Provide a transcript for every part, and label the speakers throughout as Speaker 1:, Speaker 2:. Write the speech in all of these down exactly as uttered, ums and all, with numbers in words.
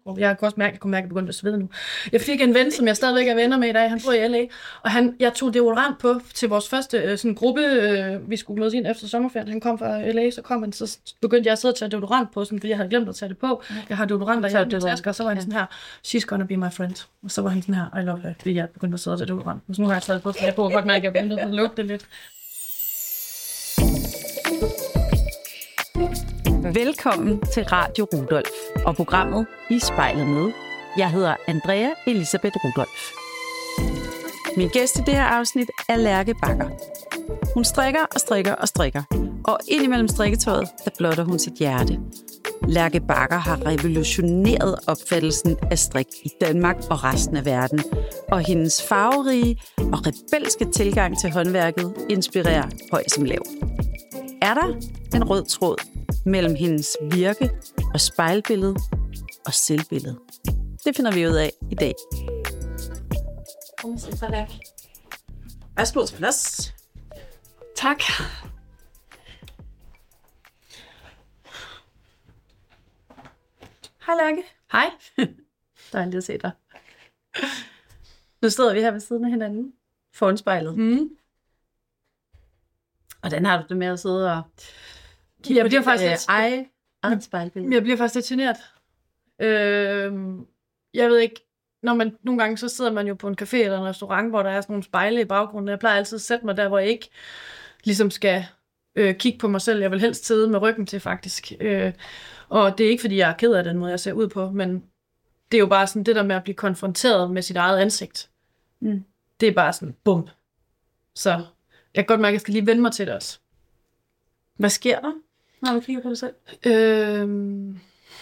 Speaker 1: og jeg kunne også mærke, jeg kunne mærke, at jeg begyndte at svede nu. Jeg fik en ven, som jeg stadigvæk er venner med i dag, han bor i L A, og han, jeg tog deodorant på til vores første øh, sådan gruppe, øh, vi skulle mødes ind efter sommerferien. Han kom fra L A, så kom han, så begyndte jeg at sidde og tage deodorant på, sådan, fordi jeg havde glemt at tage det på. Jeg har deodorant, der jeg tasker, og så var han sådan her, she's gonna be my friend. Og så var han sådan her, I love her, fordi jeg begyndte at sidde og tage deodorant. Så nu har jeg taget på, så jeg kunne godt mærke, at jeg begyndte at lugte lidt.
Speaker 2: Velkommen til Radio Rudolf og programmet I Spejlet med. Jeg hedder Andrea Elisabeth Rudolf. Min gæst i det her afsnit er Lærke Bagger. Hun strikker og strikker og strikker, og indimellem strikketøjet, der blotter hun sit hjerte. Lærke Bagger har revolutioneret opfattelsen af strik i Danmark og resten af verden, og hendes farverige og rebelske tilgang til håndværket inspirerer høj som lav. Er der en rød tråd mellem hendes virke og spejlbillede og selvbillede? Det finder vi ud af i dag.
Speaker 1: Kom så, Lærke.
Speaker 2: Værsgo til plads.
Speaker 1: Tak.
Speaker 2: Hej Lærke.
Speaker 1: Hej.
Speaker 2: Dejligt at se dig. Nu sidder vi her ved siden af hinanden foran spejlet.
Speaker 1: Mm.
Speaker 2: Hvordan har du det med at sidde og
Speaker 1: Jeg bliver faktisk
Speaker 2: øh,
Speaker 1: lidt,
Speaker 2: eje eget spejlbillede?
Speaker 1: jeg bliver faktisk lidt genert. Øh, jeg ved ikke, når man nogle gange så sidder man jo på en café eller en restaurant, hvor der er sådan nogle spejle i baggrunden. Jeg plejer altid at sætte mig der, hvor jeg ikke ligesom skal øh, kigge på mig selv. Jeg vil helst sidde med ryggen til faktisk. Øh, og det er ikke fordi jeg er ked af den måde jeg ser ud på, men det er jo bare sådan det der med at blive konfronteret med sit eget ansigt.
Speaker 2: Mm.
Speaker 1: Det er bare sådan bum. Så jeg kan godt mærke, at jeg skal lige vende mig til det også.
Speaker 2: Hvad sker der, når du kigger på dig selv?
Speaker 1: Øhm,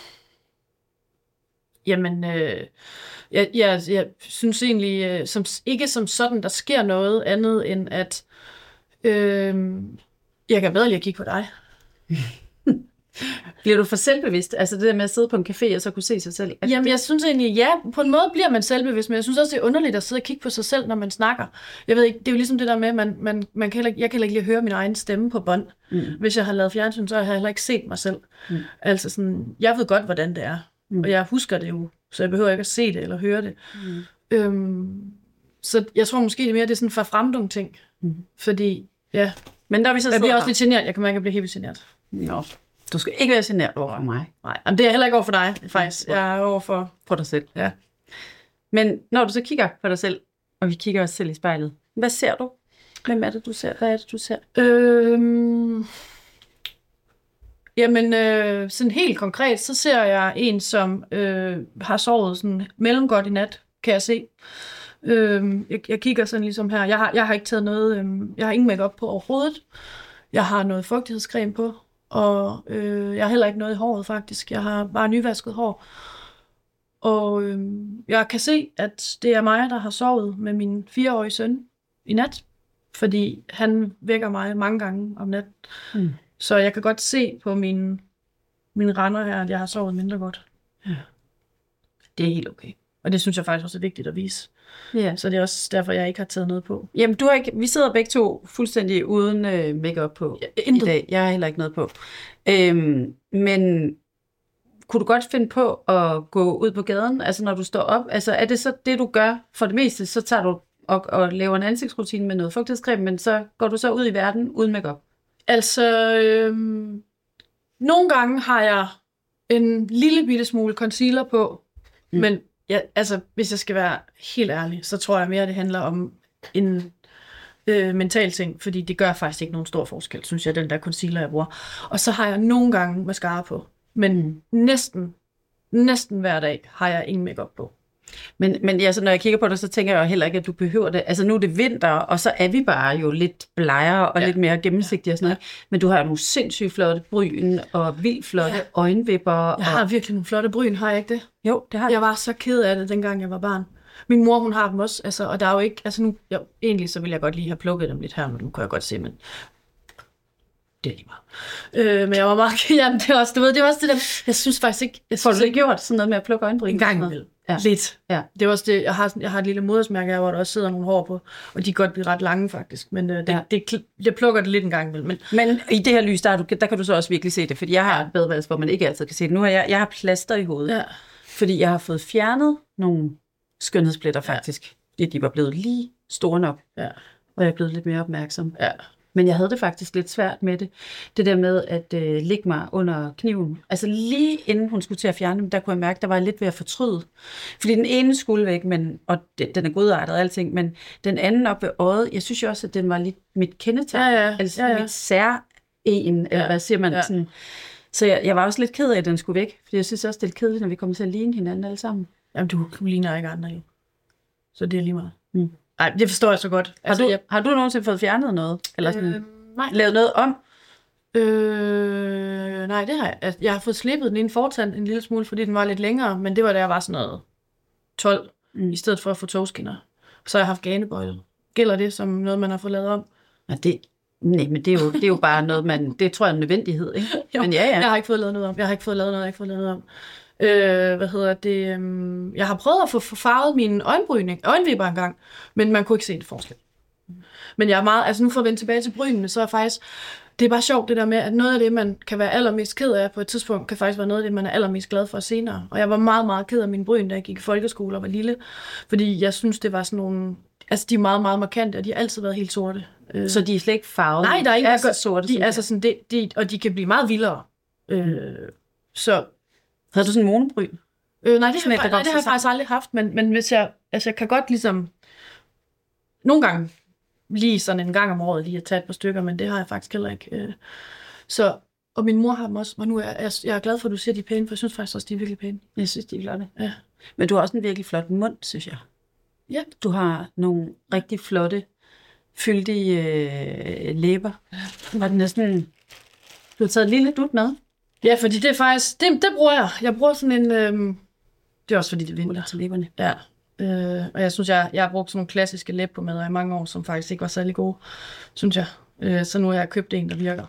Speaker 1: jamen, øh, jeg, jeg, jeg synes egentlig øh, som, ikke som sådan, der sker noget andet end at øh, jeg kan bedre lige at kigge på dig.
Speaker 2: Bliver du for selvbevidst? Altså det der med at sidde på en café og så kunne se sig selv?
Speaker 1: Jamen, det... jeg synes egentlig, ja, på en måde bliver man selvbevidst, men jeg synes også, det er underligt at sidde og kigge på sig selv, når man snakker. Jeg ved ikke, det er jo ligesom det der med, at man, man, man kan ikke, jeg kan heller ikke lige høre min egen stemme på bånd. Mm. Hvis jeg har lavet fjernsyn, så har jeg heller ikke set mig selv. Mm. Altså sådan, jeg ved godt, hvordan det er, mm. og jeg husker det jo, så jeg behøver ikke at se det eller høre det. Mm. Øhm, så jeg tror måske, det er mere, det er sådan en forfremdung ting. Mm. Fordi, ja,
Speaker 2: men der er vi så
Speaker 1: jeg bliver også lidt genert. Jeg kan mærke, at jeg bliver helt vildt genert.
Speaker 2: Nå. Du skal ikke være genert over mig.
Speaker 1: Nej, men det er jeg heller ikke over for dig, faktisk. Jeg er over for...
Speaker 2: På dig selv.
Speaker 1: Ja.
Speaker 2: Men når du så kigger på dig selv, og vi kigger os selv i spejlet, hvad ser du? Hvem er det, du ser? Hvad er det, du ser?
Speaker 1: Øhm... Jamen, øh, sådan helt konkret, så ser jeg en, som øh, har sovet sådan mellemgodt i nat, kan jeg se. Øh, jeg, jeg kigger sådan ligesom her. Jeg har, jeg har ikke taget noget... Øh, jeg har ingen makeup på overhovedet. Jeg har noget fugtighedscreme på. Og øh, jeg har heller ikke noget i håret, faktisk. Jeg har bare nyvasket hår. Og øh, jeg kan se, at det er mig, der har sovet med min fireårige søn i nat. Fordi han vækker mig mange gange om natten. Mm. Så jeg kan godt se på mine, mine render her, at jeg har sovet mindre godt. Ja. Det er helt okay. Og det synes jeg faktisk også er vigtigt at vise. Ja. Så det er også derfor, jeg ikke har taget noget på.
Speaker 2: Jamen, du har ikke, vi sidder begge to fuldstændig uden øh, makeup på ja, i dag. Jeg har heller ikke noget på. Øhm, men kunne du godt finde på at gå ud på gaden, altså når du står op? Altså er det så det, du gør for det meste? Så tager du og, og laver en ansigtsrutine med noget fugtighedscreme, men så går du så ud i verden uden makeup?
Speaker 1: Altså, øhm, nogle gange har jeg en lille bitte smule concealer på, mm. men ja, altså, hvis jeg skal være helt ærlig, så tror jeg mere, det handler om en øh, mental ting, fordi det gør faktisk ikke nogen stor forskel, synes jeg, den der concealer, jeg bruger. Og så har jeg nogle gange mascara på, men mm. næsten, næsten hver dag har jeg ingen makeup på.
Speaker 2: Men, men altså, når jeg kigger på det, så tænker jeg jo heller ikke, at du behøver det. Altså nu er det vinter, og så er vi bare jo lidt blegere og ja. lidt mere gennemsigtige og sådan noget. Men du har jo nogle sindssygt flotte bryn og vildt flotte ja. øjenvipper. Og...
Speaker 1: Jeg har virkelig nogle flotte bryn, har jeg ikke det?
Speaker 2: Jo, det har
Speaker 1: jeg. Jeg var så ked af det, dengang jeg var barn. Min mor, hun har dem også, altså, og der er jo ikke, altså nu, jo, egentlig så ville jeg godt lige have plukket dem lidt her, men nu kan jeg godt se, men det er lige meget. Øh, men jeg var meget ked af det også, du ved, det var også det der, jeg synes faktisk ikke, jeg
Speaker 2: synes
Speaker 1: Får du
Speaker 2: ikke gjort sådan noget med at plukke øjenbryn?
Speaker 1: En gang imellem. Ja. Lidt. Ja. Det er også det, jeg har, jeg har et lille modersmærke her, hvor der også sidder nogle hår på, og de kan godt blive ret lange faktisk, men øh, det, ja. det, det, det plukker det lidt en gang imellem. Men,
Speaker 2: men i det her lys, der, du, der kan du så også virkelig se det, fordi jeg har et badeværelse, hvor man ikke altid kan se det. Nu har jeg, jeg har plaster i hovedet, Fordi jeg har fået fjernet nogle skønhedspletter faktisk. Ja. Fordi de var blevet lige store nok.
Speaker 1: Ja.
Speaker 2: Og jeg er blevet lidt mere opmærksom.
Speaker 1: Ja.
Speaker 2: Men jeg havde det faktisk lidt svært med det. Det der med at øh, ligge mig under kniven. Altså lige inden hun skulle til at fjerne dem, der kunne jeg mærke, der var jeg lidt ved at fortryde. Fordi den ene skulle væk, men, og det, den er godartet og alting, men den anden op ved øjet, jeg synes jo også, at den var lidt mit kendetegn.
Speaker 1: Ja, ja.
Speaker 2: Altså
Speaker 1: ja, ja.
Speaker 2: mit sær en, ja. eller hvad siger man?
Speaker 1: Ja. Sådan.
Speaker 2: Så jeg, jeg var også lidt ked af, at den skulle væk. Fordi jeg synes også, det er kedeligt, når vi kommer til at ligne hinanden alle sammen.
Speaker 1: Jamen, du, du ligner ikke andre jo. Så det er lige meget.
Speaker 2: Mm.
Speaker 1: Nej, det forstår jeg så godt.
Speaker 2: Har, altså, du, jeg... har du nogensinde fået fjernet noget? Eller sådan, øh,
Speaker 1: nej.
Speaker 2: Lavet noget om?
Speaker 1: Øh, nej, det har jeg. Jeg har fået slippet den ene fortand en lille smule, fordi den var lidt længere, men det var da jeg var sådan noget tolv, mm. i stedet for at få togskinner. Så har jeg haft ganebøjle. Gælder det som noget, man har fået lavet om?
Speaker 2: Ja, det, nej, men det er, jo, det er jo bare noget, man, det tror jeg er en nødvendighed, ikke?
Speaker 1: Jo,
Speaker 2: men ja, ja.
Speaker 1: Jeg har ikke fået lavet noget om. Jeg har ikke fået lavet noget, jeg har ikke fået lavet noget om. Øh, hvad hedder det? Um, jeg har prøvet at få farvet mine øjenbryn, øjenvipper engang, men man kunne ikke se en forskel. Men jeg er meget, altså nu for at vende tilbage til brynene, så er faktisk, det er bare sjovt det der med, at noget af det, man kan være allermest ked af på et tidspunkt, kan faktisk være noget af det, man er allermest glad for senere. Og jeg var meget, meget ked af mine bryn, da jeg gik i folkeskole og var lille, fordi jeg synes, det var sådan nogle, altså de er meget, meget markante, og de har altid været helt sorte.
Speaker 2: Så de er slet ikke farvet?
Speaker 1: Nej, der er ikke
Speaker 2: altså sorte.
Speaker 1: De, altså sådan, det, de, og de kan blive meget vildere. Øh, så
Speaker 2: havde du sådan en monobryn?
Speaker 1: Øh, nej, det, har, nej, det har jeg faktisk aldrig haft, men, men hvis jeg, altså jeg kan godt ligesom, nogle gange, lige sådan en gang om året, lige at tage et par stykker, men det har jeg faktisk heller ikke. Øh. Så, og min mor har dem også, og nu er jeg, jeg er glad for, at du siger, at de er pæne, for jeg synes faktisk også, de er virkelig pæne.
Speaker 2: Jeg synes, de er flotte.
Speaker 1: Ja.
Speaker 2: Men du har også en virkelig flot mund, synes jeg.
Speaker 1: Ja.
Speaker 2: Du har nogle rigtig flotte, fyldige øh, læber. Var det næsten, du har taget en lille dut med?
Speaker 1: Ja, fordi det er faktisk, det, det bruger jeg. Jeg bruger sådan en, øhm, det er også fordi det er vinter.
Speaker 2: Til læberne.
Speaker 1: Ja, øh, og jeg synes, jeg, jeg har brugt sådan nogle klassiske læbpomade i mange år, som faktisk ikke var særlig gode, synes jeg. Øh, så nu har jeg købt en, der virker.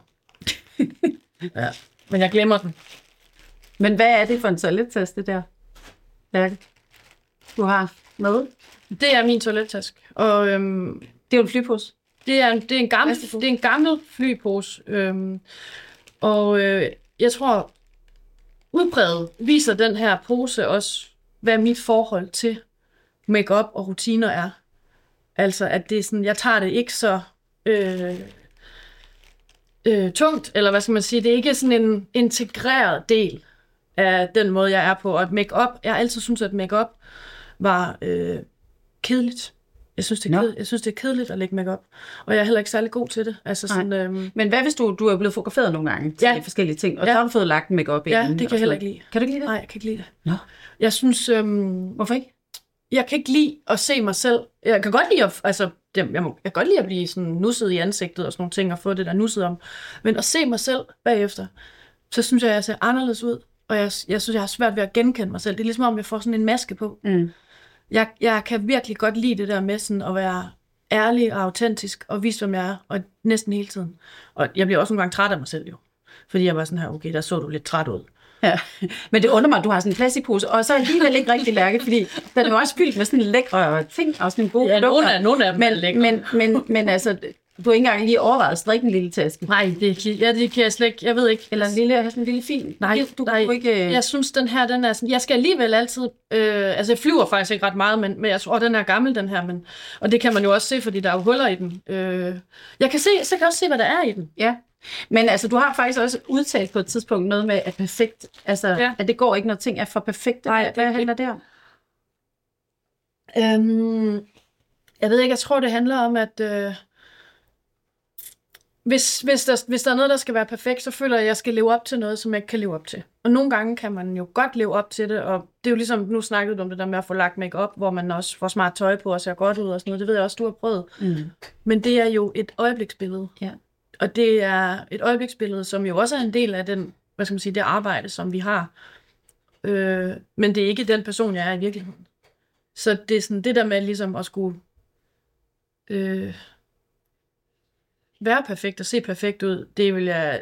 Speaker 1: Ja, men jeg glemmer den.
Speaker 2: Men hvad er det for en toilettaske der, Lærke, du har med?
Speaker 1: Det er min toilettaske, og øhm,
Speaker 2: det er jo en flypose.
Speaker 1: Det er en, det er en gammel, det er en gammel flypose, øhm, og øh, jeg tror, udbredet viser den her pose også, hvad mit forhold til make-up og rutiner er. Altså, at det er sådan, jeg tager det ikke så øh, øh, tungt, eller hvad skal man sige, det er ikke sådan en integreret del af den måde, jeg er på. Og make-up, jeg har altid syntes, at make-up var øh, kedeligt. Jeg synes, det er kedeligt. Jeg synes, det er kedeligt at lægge make-up. Og jeg er heller ikke særlig god til det. Altså sådan, øhm...
Speaker 2: Men hvad hvis du, du er blevet fotograferet nogle gange til ja. forskellige ting, og ja. så har du fået lagt make-up
Speaker 1: ja, det kan jeg heller ikke lide.
Speaker 2: Kan du ikke lide det?
Speaker 1: Nej, jeg kan ikke lide det.
Speaker 2: Nå.
Speaker 1: Jeg synes... Øhm...
Speaker 2: Hvorfor ikke?
Speaker 1: Jeg kan ikke lide at se mig selv. Jeg kan godt lide at, altså, jeg, må, jeg kan godt lide at blive sådan nusset i ansigtet og sådan nogle ting, og få det der nusset om. Men at se mig selv bagefter, så synes jeg, at jeg ser anderledes ud. Og jeg, jeg synes, jeg har svært ved at genkende mig selv. Det er ligesom, om jeg får sådan en maske på.
Speaker 2: Mm.
Speaker 1: Jeg, jeg kan virkelig godt lide det der med sådan at være ærlig og autentisk, og vise, hvem jeg er, og næsten hele tiden. Og jeg bliver også nogle gange træt af mig selv, jo. Fordi jeg var sådan her, okay, der så du lidt træt ud.
Speaker 2: Ja, men det undrer mig, at du har sådan en plastikpose, og så er alligevel ikke rigtig Lærke, fordi den er jo også fyldt med sådan lækre ting, og sådan en god
Speaker 1: ja, nogle af, nogle af dem
Speaker 2: men,
Speaker 1: er lækre.
Speaker 2: Men, men, men altså, du har ikke engang lige overvejet at strikke en lille taske.
Speaker 1: Nej, det, ja, det kan jeg slet ikke, jeg ved ikke.
Speaker 2: Eller en lille, sådan en lille fin.
Speaker 1: Nej,
Speaker 2: du
Speaker 1: nej
Speaker 2: kunne ikke...
Speaker 1: jeg synes, den her, den er sådan, jeg skal alligevel altid, øh, altså jeg flyver faktisk ikke ret meget, men, men jeg tror, den er gammel, den her, men, og det kan man jo også se, fordi der er jo huller i den. Øh, jeg kan se, så kan jeg også se, hvad der er i den.
Speaker 2: Ja. Men altså, du har faktisk også udtalt på et tidspunkt noget med, at perfekt, altså, ja. at det går ikke, når ting er for perfekte.
Speaker 1: Nej,
Speaker 2: hvad handler det om?
Speaker 1: Øhm, jeg ved ikke, jeg tror, det handler om, at øh, hvis, hvis, der, hvis der er noget, der skal være perfekt, så føler jeg, at jeg skal leve op til noget, som jeg ikke kan leve op til. Og nogle gange kan man jo godt leve op til det, og det er jo ligesom, nu snakkede du om det der med at få lagt make-up, hvor man også får smart tøj på og ser godt ud og sådan noget. Det ved jeg også, du har prøvet. Mm. Men det er jo et øjebliksbillede. Ja. Og det er et øjebliksbillede, som jo også er en del af den, hvad skal man sige, det arbejde, som vi har. Øh, men det er ikke den person, jeg er i virkeligheden. Så det er sådan det der med ligesom at skulle øh, være perfekt og se perfekt ud, det vil jeg...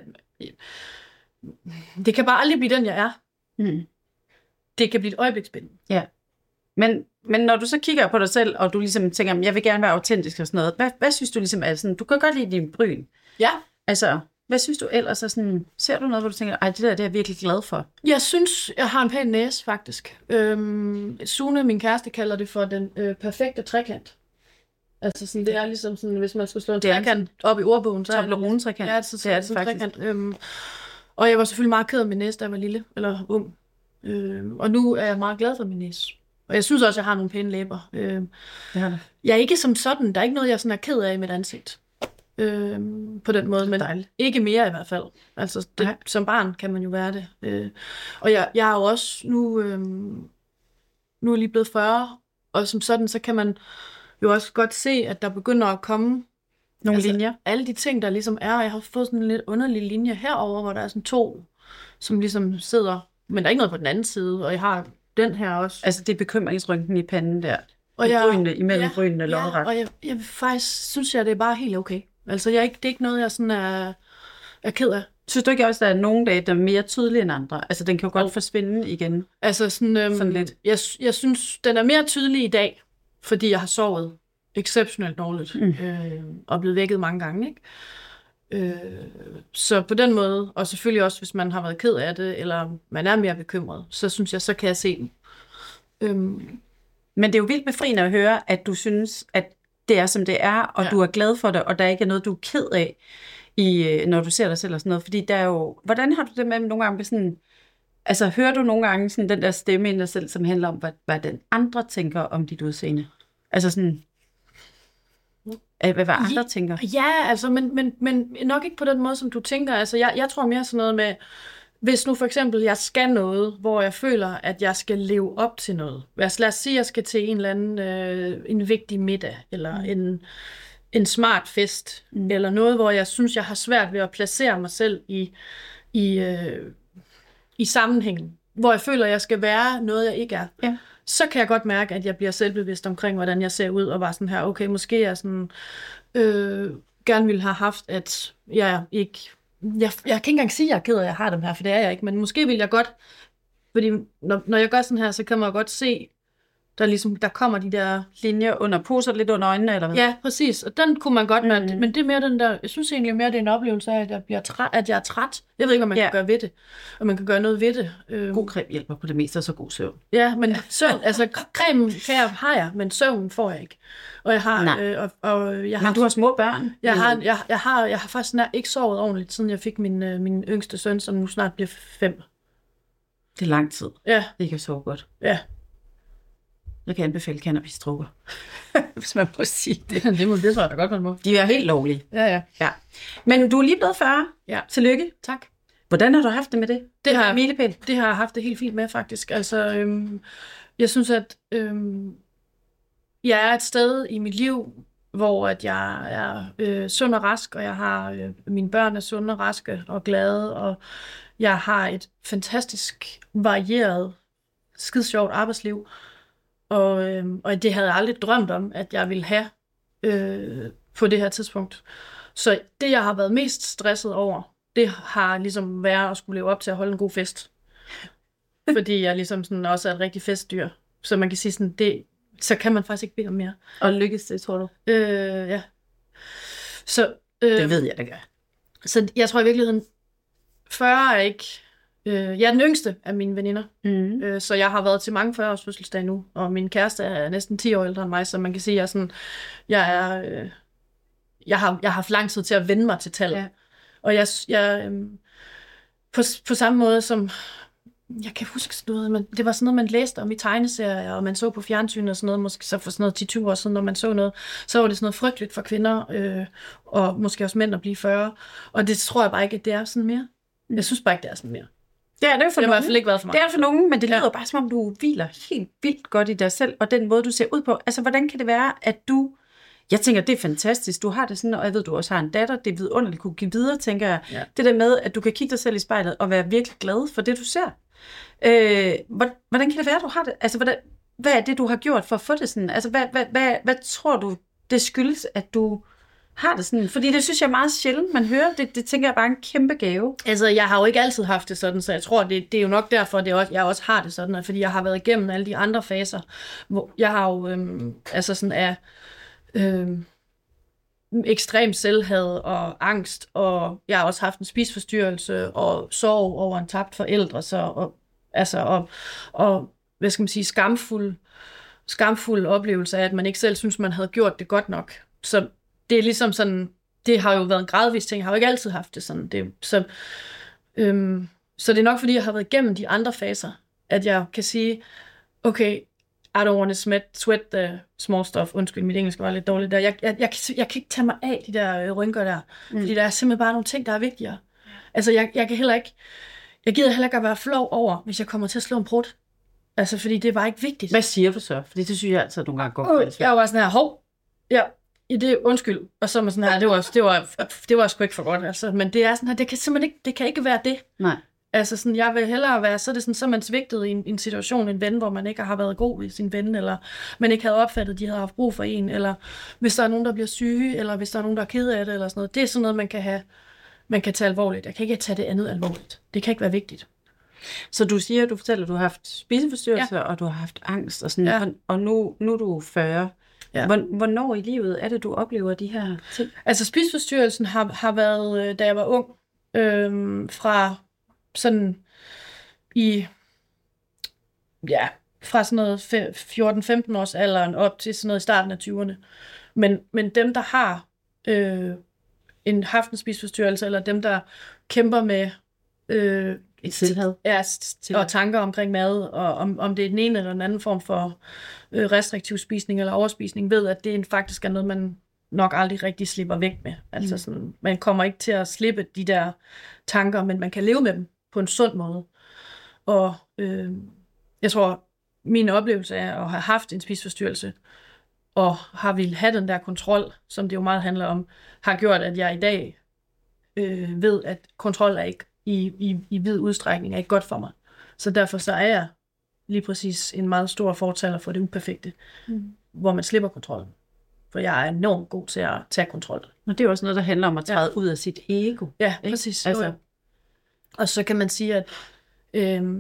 Speaker 1: Det kan bare aldrig blive den, jeg er. Mm. Det kan blive et øjebliksbillede.
Speaker 2: Ja. Men, men når du så kigger på dig selv, og du ligesom tænker, jeg vil gerne være autentisk og sådan noget, hvad, hvad synes du ligesom er sådan, du kan godt lide din bryn.
Speaker 1: Ja.
Speaker 2: Altså, Hvad synes du ellers er sådan, ser du noget, hvor du tænker, ej, det der det er jeg virkelig glad for?
Speaker 1: Jeg synes, jeg har en pæn næse, faktisk. Øhm, Sune, min kæreste, kalder det for den øh, perfekte trekant. Altså sådan, det er ligesom sådan, hvis man skulle slå en trekant op i ordbogen, så er det
Speaker 2: Toblerone-trekant.
Speaker 1: Ja, så, så, det er det sådan faktisk. Trekant. Øhm, og jeg var selvfølgelig meget ked af min næse, da jeg var lille, eller ung. Øhm, og nu er jeg meget glad for min næse. Og jeg synes også, jeg har nogle pæne læber. Øhm,
Speaker 2: ja.
Speaker 1: Jeg er ikke som sådan, der er ikke noget, jeg sådan er ked af i mit ansigt. Øhm, på den måde, men
Speaker 2: Dejligt.
Speaker 1: Ikke mere i hvert fald. Altså, det, som barn kan man jo være det. Øh, og jeg, jeg er jo også nu, øhm, nu er jeg lige blevet fyrre, og som sådan, så kan man jo også godt se, at der begynder at komme
Speaker 2: nogle
Speaker 1: altså,
Speaker 2: linjer.
Speaker 1: Alle de ting, der ligesom er, jeg har fået sådan en lidt underlig linje herover, hvor der er sådan to, som ligesom sidder, men der er ikke noget på den anden side, og jeg har den her også.
Speaker 2: Altså det er bekymringsrynken i panden der.
Speaker 1: Og
Speaker 2: I
Speaker 1: jeg,
Speaker 2: brynene, imellem ja, brynene og lodret.
Speaker 1: Ja, og jeg, jeg faktisk synes jeg, det er bare helt okay. Altså jeg er ikke, det er ikke noget, jeg sådan er, er ked af.
Speaker 2: Synes du ikke også, at der er nogle dage, der er mere tydelige end andre? Altså den kan jo godt forsvinde igen.
Speaker 1: Altså sådan, øhm, sådan lidt. Jeg, jeg synes, den er mere tydelig i dag, fordi jeg har sovet exceptionelt dårligt, mm. øh, og blevet vækket mange gange, ikke? Øh, så på den måde, og selvfølgelig også, hvis man har været ked af det, eller man er mere bekymret, så synes jeg, så kan jeg se den. Øhm.
Speaker 2: Men det er jo vildt befriende at høre, at du synes, at det er, som det er, og ja. Du er glad for det, og der ikke er noget, du er ked af, i, når du ser dig selv og sådan noget. Fordi der er jo... Hvordan har du det med nogle gange sådan... Altså, hører du nogle gange sådan den der stemme i dig selv, som handler om, hvad, hvad den andre tænker om dit udseende? Altså sådan... Hvad, hvad andre
Speaker 1: ja,
Speaker 2: tænker?
Speaker 1: Ja, altså, men, men, men nok ikke på den måde, som du tænker. Altså, jeg, jeg tror mere sådan noget med... Hvis nu for eksempel, jeg skal noget, hvor jeg føler, at jeg skal leve op til noget. Lad os sige, at jeg skal til en eller anden øh, en vigtig middag, eller mm. en, en smart fest, mm. eller noget, hvor jeg synes, jeg har svært ved at placere mig selv i, i, øh, i sammenhængen. Hvor jeg føler, at jeg skal være noget, jeg ikke er. Ja. Så kan jeg godt mærke, at jeg bliver selvbevidst omkring, hvordan jeg ser ud, og var sådan her, okay, måske jeg sådan, øh, gerne ville have haft, at jeg ikke... Jeg, jeg kan ikke engang sige, at jeg er ked af, at jeg har dem her, for det er jeg ikke. Men måske vil jeg godt, fordi når, når jeg gør sådan her, så kan man godt se, der ligesom, der kommer de der
Speaker 2: linjer under poser, lidt under øjnene, eller hvad?
Speaker 1: Ja, præcis. Og den kunne man godt, mm. men, men det er mere den der, jeg synes egentlig mere, det er en oplevelse af, at jeg, bliver træt, at jeg er træt. Jeg ved ikke, om man ja. kan gøre ved det, og man kan gøre noget ved det.
Speaker 2: God creme hjælper på det meste, og så god søvn.
Speaker 1: Ja, men søvn, altså creme her har jeg, men søvn får jeg ikke. Og jeg har, øh, og, og jeg har,
Speaker 2: men du har små børn.
Speaker 1: Jeg har, jeg, jeg har, jeg har faktisk ikke sovet ordentligt, siden jeg fik min, øh, min yngste søn, som nu snart bliver fem.
Speaker 2: Det er lang tid.
Speaker 1: Ja.
Speaker 2: Det kan sove godt.
Speaker 1: Ja.
Speaker 2: Jeg kan anbefale cannabis-drukker, hvis man må sige det.
Speaker 1: det, må, det tror jeg da godt, man må.
Speaker 2: De er helt lovlige.
Speaker 1: Ja, ja.
Speaker 2: ja. Men du er lige blevet fyrre.
Speaker 1: Ja.
Speaker 2: Tillykke.
Speaker 1: Tak.
Speaker 2: Hvordan har du haft det med det?
Speaker 1: Det,
Speaker 2: det
Speaker 1: har,
Speaker 2: milepæl.
Speaker 1: det har jeg haft det helt fint med, faktisk. Altså, øhm, jeg synes, at øhm, jeg er et sted i mit liv, hvor at jeg er øh, sund og rask, og jeg har øh, mine børn er sunde og raske og glade, og jeg har et fantastisk varieret, skidesjovt arbejdsliv. Og, øh, og det havde jeg aldrig drømt om, at jeg ville have øh, på det her tidspunkt. Så det, jeg har været mest stresset over, det har ligesom været at skulle leve op til at holde en god fest. Fordi jeg ligesom sådan også er et rigtig festdyr. Så man kan sige sådan, det, så kan man faktisk ikke bede om mere.
Speaker 2: Og lykkes det, tror du?
Speaker 1: Øh, ja. Så, øh,
Speaker 2: det ved jeg, det gør.
Speaker 1: Så jeg tror i virkeligheden, fyrre er ikke... Øh, jeg er den yngste af mine veninder, mm. øh, så jeg har været til mange fyrre års fødselsdag nu, og min kæreste er næsten ti år ældre end mig, så man kan sige, at jeg, sådan, jeg, er, øh, jeg, har, jeg har haft lang tid til at vende mig til tallet. Ja. Og jeg, jeg øh, på, på samme måde som, jeg kan huske sådan noget, men det var sådan noget, man læste om i tegneserier, og man så på fjernsyn og sådan noget, måske så for sådan noget ti til tyve år siden, når man så noget, så var det sådan noget frygteligt for kvinder, øh, og måske også mænd at blive fyrre, og det tror jeg bare ikke, at det er sådan mere. Jeg synes bare ikke, det er sådan mere.
Speaker 2: Det er det jo for
Speaker 1: det
Speaker 2: nogen.
Speaker 1: har i hvert fald ikke været for mig.
Speaker 2: Det er for nogen, men det lyder ja. bare som om, du hviler helt vildt godt i dig selv, og den måde, du ser ud på. Altså, hvordan kan det være, at du... Jeg tænker, det er fantastisk. Du har det sådan, og jeg ved, du også har en datter. Det er vidunderligt kunne give videre, tænker jeg. Ja. Det der med, at du kan kigge dig selv i spejlet og være virkelig glad for det, du ser. Øh, hvordan kan det være, du har det? Altså, hvordan, hvad er det, du har gjort for at få det sådan? Altså, hvad, hvad, hvad, hvad tror du, det skyldes, at du... har det sådan? Fordi det synes jeg er meget sjældent, man hører. Det, det tænker jeg bare er en kæmpe gave.
Speaker 1: Altså, jeg har jo ikke altid haft det sådan, så jeg tror, det, det er jo nok derfor, det også, jeg også har det sådan, fordi jeg har været igennem alle de andre faser, hvor jeg har jo, øhm, altså sådan er, øhm, ekstrem selvhad og angst, og jeg har også haft en spiseforstyrrelse og sorg over en tabt forældre, så, og, altså, og, og hvad skal man sige, skamfuld, skamfuld oplevelse af, at man ikke selv synes, man havde gjort det godt nok. Så det er ligesom sådan, det har jo været en gradvis ting, jeg har jo ikke altid haft det sådan. Det, så, øhm, så det er nok, fordi jeg har været igennem de andre faser, at jeg kan sige, okay, I don't want to sweat, sweat the small stuff. Undskyld, mit engelsk var lidt dårligt der. Jeg, jeg, jeg, kan, jeg kan ikke tage mig af de der rynker der, mm. fordi der er simpelthen bare nogle ting, der er vigtigere. Altså, jeg, jeg kan heller ikke, jeg gider heller ikke at være flov over, hvis jeg kommer til at slå en prut. Altså, fordi det var ikke vigtigt.
Speaker 2: Hvad siger du så? Fordi det synes jeg altid nogle gange går.
Speaker 1: Uh, jeg var sådan her, hov, ja, det er undskyld. Og så var sådan her, det var, det var, det var sgu ikke for godt, altså. Men det er sådan her, det kan simpelthen ikke, det kan ikke være det.
Speaker 2: Nej.
Speaker 1: Altså sådan, jeg vil hellere være, så er det sådan, så er man svigtet i en, en situation, en ven, hvor man ikke har været god ved sin ven, eller man ikke havde opfattet, at de havde haft brug for en, eller hvis der er nogen, der bliver syge, eller hvis der er nogen, der er ked af det, eller sådan noget. Det er sådan noget, man kan have, man kan tage alvorligt. Jeg kan ikke tage det andet alvorligt. Det kan ikke være vigtigt.
Speaker 2: Så du siger, du fortæller, at du har haft spiseforstyrrelser, ja. Og du har haft angst, og sådan, ja. og nu, nu er du fyrre. Ja. Hvornår i livet er det, du oplever de her ting?
Speaker 1: Altså spiseforstyrrelsen har, har været, da jeg var ung, øhm, fra sådan i, ja, fra sådan noget fjorten femten års alderen op til sådan noget i starten af tyverne. Men, men dem, der har øh, en, haft en spiseforstyrrelse, eller dem, der kæmper med øh,
Speaker 2: et selvhad,
Speaker 1: ja, og tanker omkring mad, og om, om det er den ene eller den anden form for øh, restriktiv spisning eller overspisning, ved, at det faktisk er noget, man nok aldrig rigtig slipper væk med. Altså sådan, man kommer ikke til at slippe de der tanker, men man kan leve med dem på en sund måde. Og øh, jeg tror, min oplevelse af at have haft en spiseforstyrrelse, og har ville have den der kontrol, som det jo meget handler om, har gjort, at jeg i dag øh, ved, at kontrol er ikke i, i, i vid udstrækning er ikke godt for mig. Så derfor så er jeg lige præcis en meget stor fortaler for det uperfekte, mm. hvor man slipper kontrollen. For jeg er enormt god til at tage kontrol.
Speaker 2: Og det er også noget, der handler om at træde ja. ud af sit ego.
Speaker 1: Ja, ikke? Præcis. Altså. Og så kan man sige, at øh,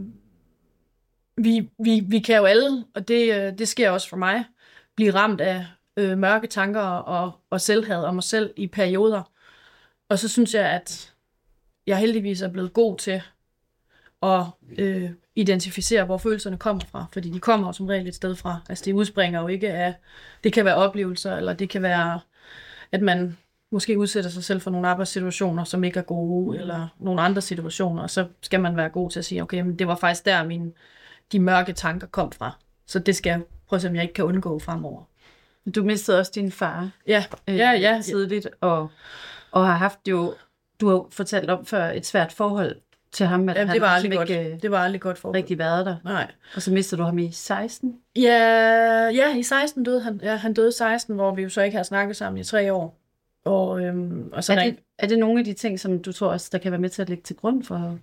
Speaker 1: vi, vi, vi kan jo alle, og det, det sker også for mig, blive ramt af øh, mørke tanker og, og selvhad om mig selv i perioder. Og så synes jeg, at jeg heldigvis er blevet god til at øh, identificere, hvor følelserne kommer fra. Fordi de kommer jo som regel et sted fra. Altså det udspringer jo ikke af, det kan være oplevelser, eller det kan være, at man måske udsætter sig selv for nogle arbejdssituationer, som ikke er gode, eller nogle andre situationer, og så skal man være god til at sige, okay, men det var faktisk der, mine, de mørke tanker kom fra. Så det skal jeg prøve, som jeg ikke kan undgå fremover.
Speaker 2: Du mistede også din far.
Speaker 1: Ja, øh, ja, ja.
Speaker 2: Tidligt, og, og har haft jo, du har fortalt om før, et svært forhold til ham, at
Speaker 1: Jamen,
Speaker 2: han
Speaker 1: det var aldrig
Speaker 2: ikke,
Speaker 1: godt. Det var aldrig godt forhold.
Speaker 2: Rigtig været der.
Speaker 1: Nej.
Speaker 2: Og så mistede du ham i seksten?
Speaker 1: Ja, ja, i seksten døde han. Ja, han døde i seksten, hvor vi jo så ikke har snakket sammen i tre år. Og, øhm, og så
Speaker 2: er, det, er det nogle af de ting, som du tror også, der kan være med til at lægge til grund for,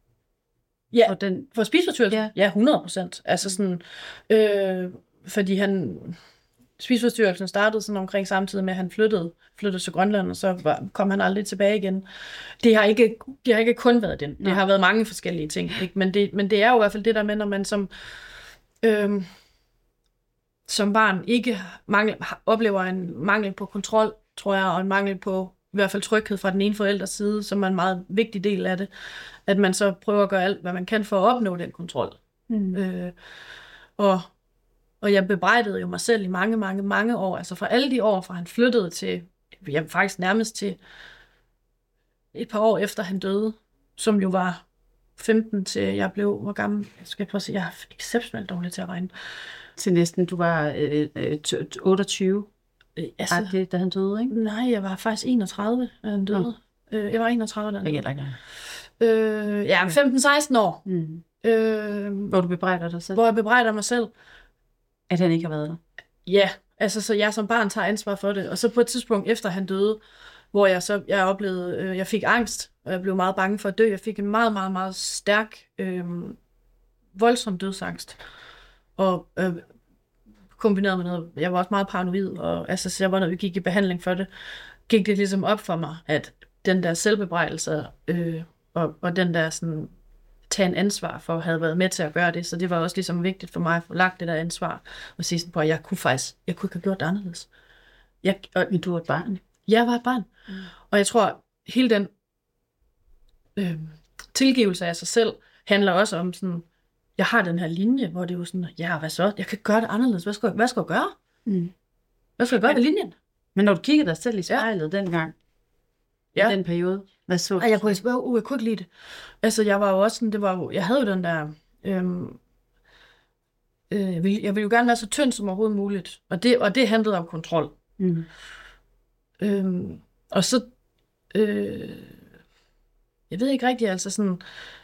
Speaker 1: ja,
Speaker 2: for den?
Speaker 1: For spiseforstyrrelse? Ja. Ja, hundrede procent. Altså sådan, øh, fordi han, spiseforstyrrelsen startede sådan omkring samtidig med, at han flyttede, flyttede til Grønland, og så var, kom han aldrig tilbage igen. Det har ikke, det har ikke kun været den. Det har været mange forskellige ting. Ikke? Men, det, men det er jo i hvert fald det der med, når man som, øh, som barn ikke mangel, oplever en mangel på kontrol, tror jeg, og en mangel på i hvert fald tryghed fra den ene forældres side, som er en meget vigtig del af det, at man så prøver at gøre alt, hvad man kan for at opnå den kontrol. Mm. Øh, og, og jeg bebrejdede jo mig selv i mange, mange, mange år, altså fra alle de år, fra han flyttede til, ja, faktisk nærmest til et par år efter han døde, som jo var femten til jeg blev, hvor gammel, jeg skal prøve at sige, jeg er exceptionelt dårlig til at regne.
Speaker 2: Til næsten, du var øh, øh, otteogtyve. Altså, er det, da han døde, ikke?
Speaker 1: Nej, jeg var faktisk enogtredive, da han døde. Mm. Øh, jeg var enogtredive, da han
Speaker 2: døde. Jeg
Speaker 1: øh, ja, femten seksten år.
Speaker 2: Mm.
Speaker 1: Øh,
Speaker 2: hvor du bebrejder dig selv?
Speaker 1: Hvor jeg bebrejder mig selv.
Speaker 2: At han ikke har været der?
Speaker 1: Ja, altså så jeg som barn tager ansvar for det. Og så på et tidspunkt efter han døde, hvor jeg så, jeg oplevede, øh, jeg fik angst, og jeg blev meget bange for at dø. Jeg fik en meget, meget, meget stærk, øh, voldsom dødsangst. Og øh, kombineret med noget, jeg var også meget paranoid, og altså, så jeg var, når vi gik i behandling for det, gik det ligesom op for mig, at den der selvbebrejdelse, øh, og, og den der sådan, tage en ansvar for, havde været med til at gøre det, så det var også ligesom vigtigt for mig at få lagt det der ansvar, og sige sådan på, at jeg kunne faktisk, jeg kunne ikke have gjort det anderledes. Jeg, og,
Speaker 2: Men du er et barn.
Speaker 1: Jeg var et barn. Mm. Og jeg tror, hele den øh, tilgivelse af sig selv handler også om sådan, jeg har den her linje, hvor det er jo sådan, ja, hvad så? Jeg kan gøre det anderledes. Hvad skal, hvad skal jeg gøre? Mm. Hvad skal jeg gøre ved linjen?
Speaker 2: Men når du kigger dig selv i spejlet ja. dengang,
Speaker 1: ja.
Speaker 2: i den periode, hvad så?
Speaker 1: Ej, jeg kunne, jeg, uh, jeg kunne ikke lide det. Altså, jeg var jo også sådan, det var jo, jeg havde jo den der, øhm, øh, jeg, ville, jeg ville jo gerne være så tynd som overhovedet muligt. Og det, og det handlede om kontrol. Mm. Øhm, og så, øh, jeg ved ikke rigtigt, altså sådan,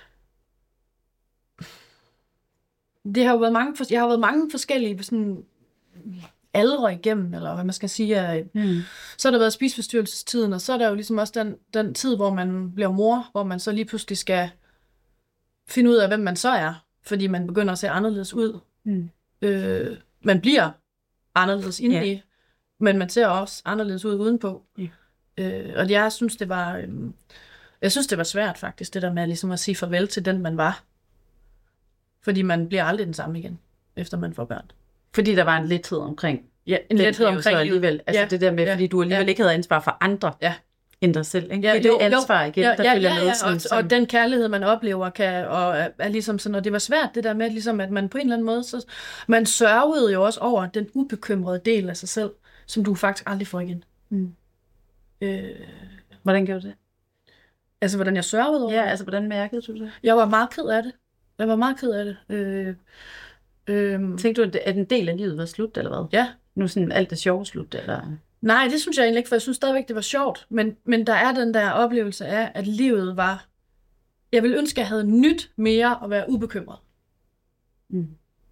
Speaker 1: det har jo været mange, jeg har været mange forskellige sådan, aldre igennem, eller hvad man skal sige. Mm. Så har der været spiseforstyrrelsestiden, og så er der jo ligesom også den, den tid, hvor man bliver mor, hvor man så lige pludselig skal finde ud af, hvem man så er, fordi man begynder at se anderledes ud. Mm. Øh, man bliver anderledes indeni, yeah. men man ser også anderledes ud udenpå. Yeah. Øh, og jeg synes, det var, øh, jeg synes, det var svært faktisk, det der med ligesom at sige farvel til den, man var. Fordi man bliver aldrig den samme igen, efter man får børn.
Speaker 2: Fordi der var en lethed omkring.
Speaker 1: Ja, en lethed omkring
Speaker 2: alligevel. Altså ja, det der med, ja, fordi du alligevel ja. ikke havde ansvar for andre ja. end dig selv. Ikke? Ja, det er det ansvar jo, igen, der ja, følger ja, ja, med. Sådan,
Speaker 1: og, sådan. Og den kærlighed, man oplever, kan, og er, er ligesom sådan, og det var svært, det der med, ligesom, at man på en eller anden måde, så, man sørgede jo også over den ubekymrede del af sig selv, som du faktisk aldrig får igen. Mm. Øh,
Speaker 2: hvordan gjorde du det?
Speaker 1: Altså, hvordan jeg sørgede over
Speaker 2: Ja, altså, hvordan mærkede du det?
Speaker 1: Jeg var meget ked af det. Jeg var meget ked af det. Øh,
Speaker 2: Øhm, Tænkte du, at en del af livet var slut, eller hvad?
Speaker 1: Ja.
Speaker 2: Nu sådan alt det sjove slut, eller?
Speaker 1: Nej, det synes jeg egentlig ikke, for jeg synes stadigvæk, det var sjovt. Men, men der er den der oplevelse af, at livet var... Jeg ville ønske, at jeg havde nyt mere at være ubekymret. Mm.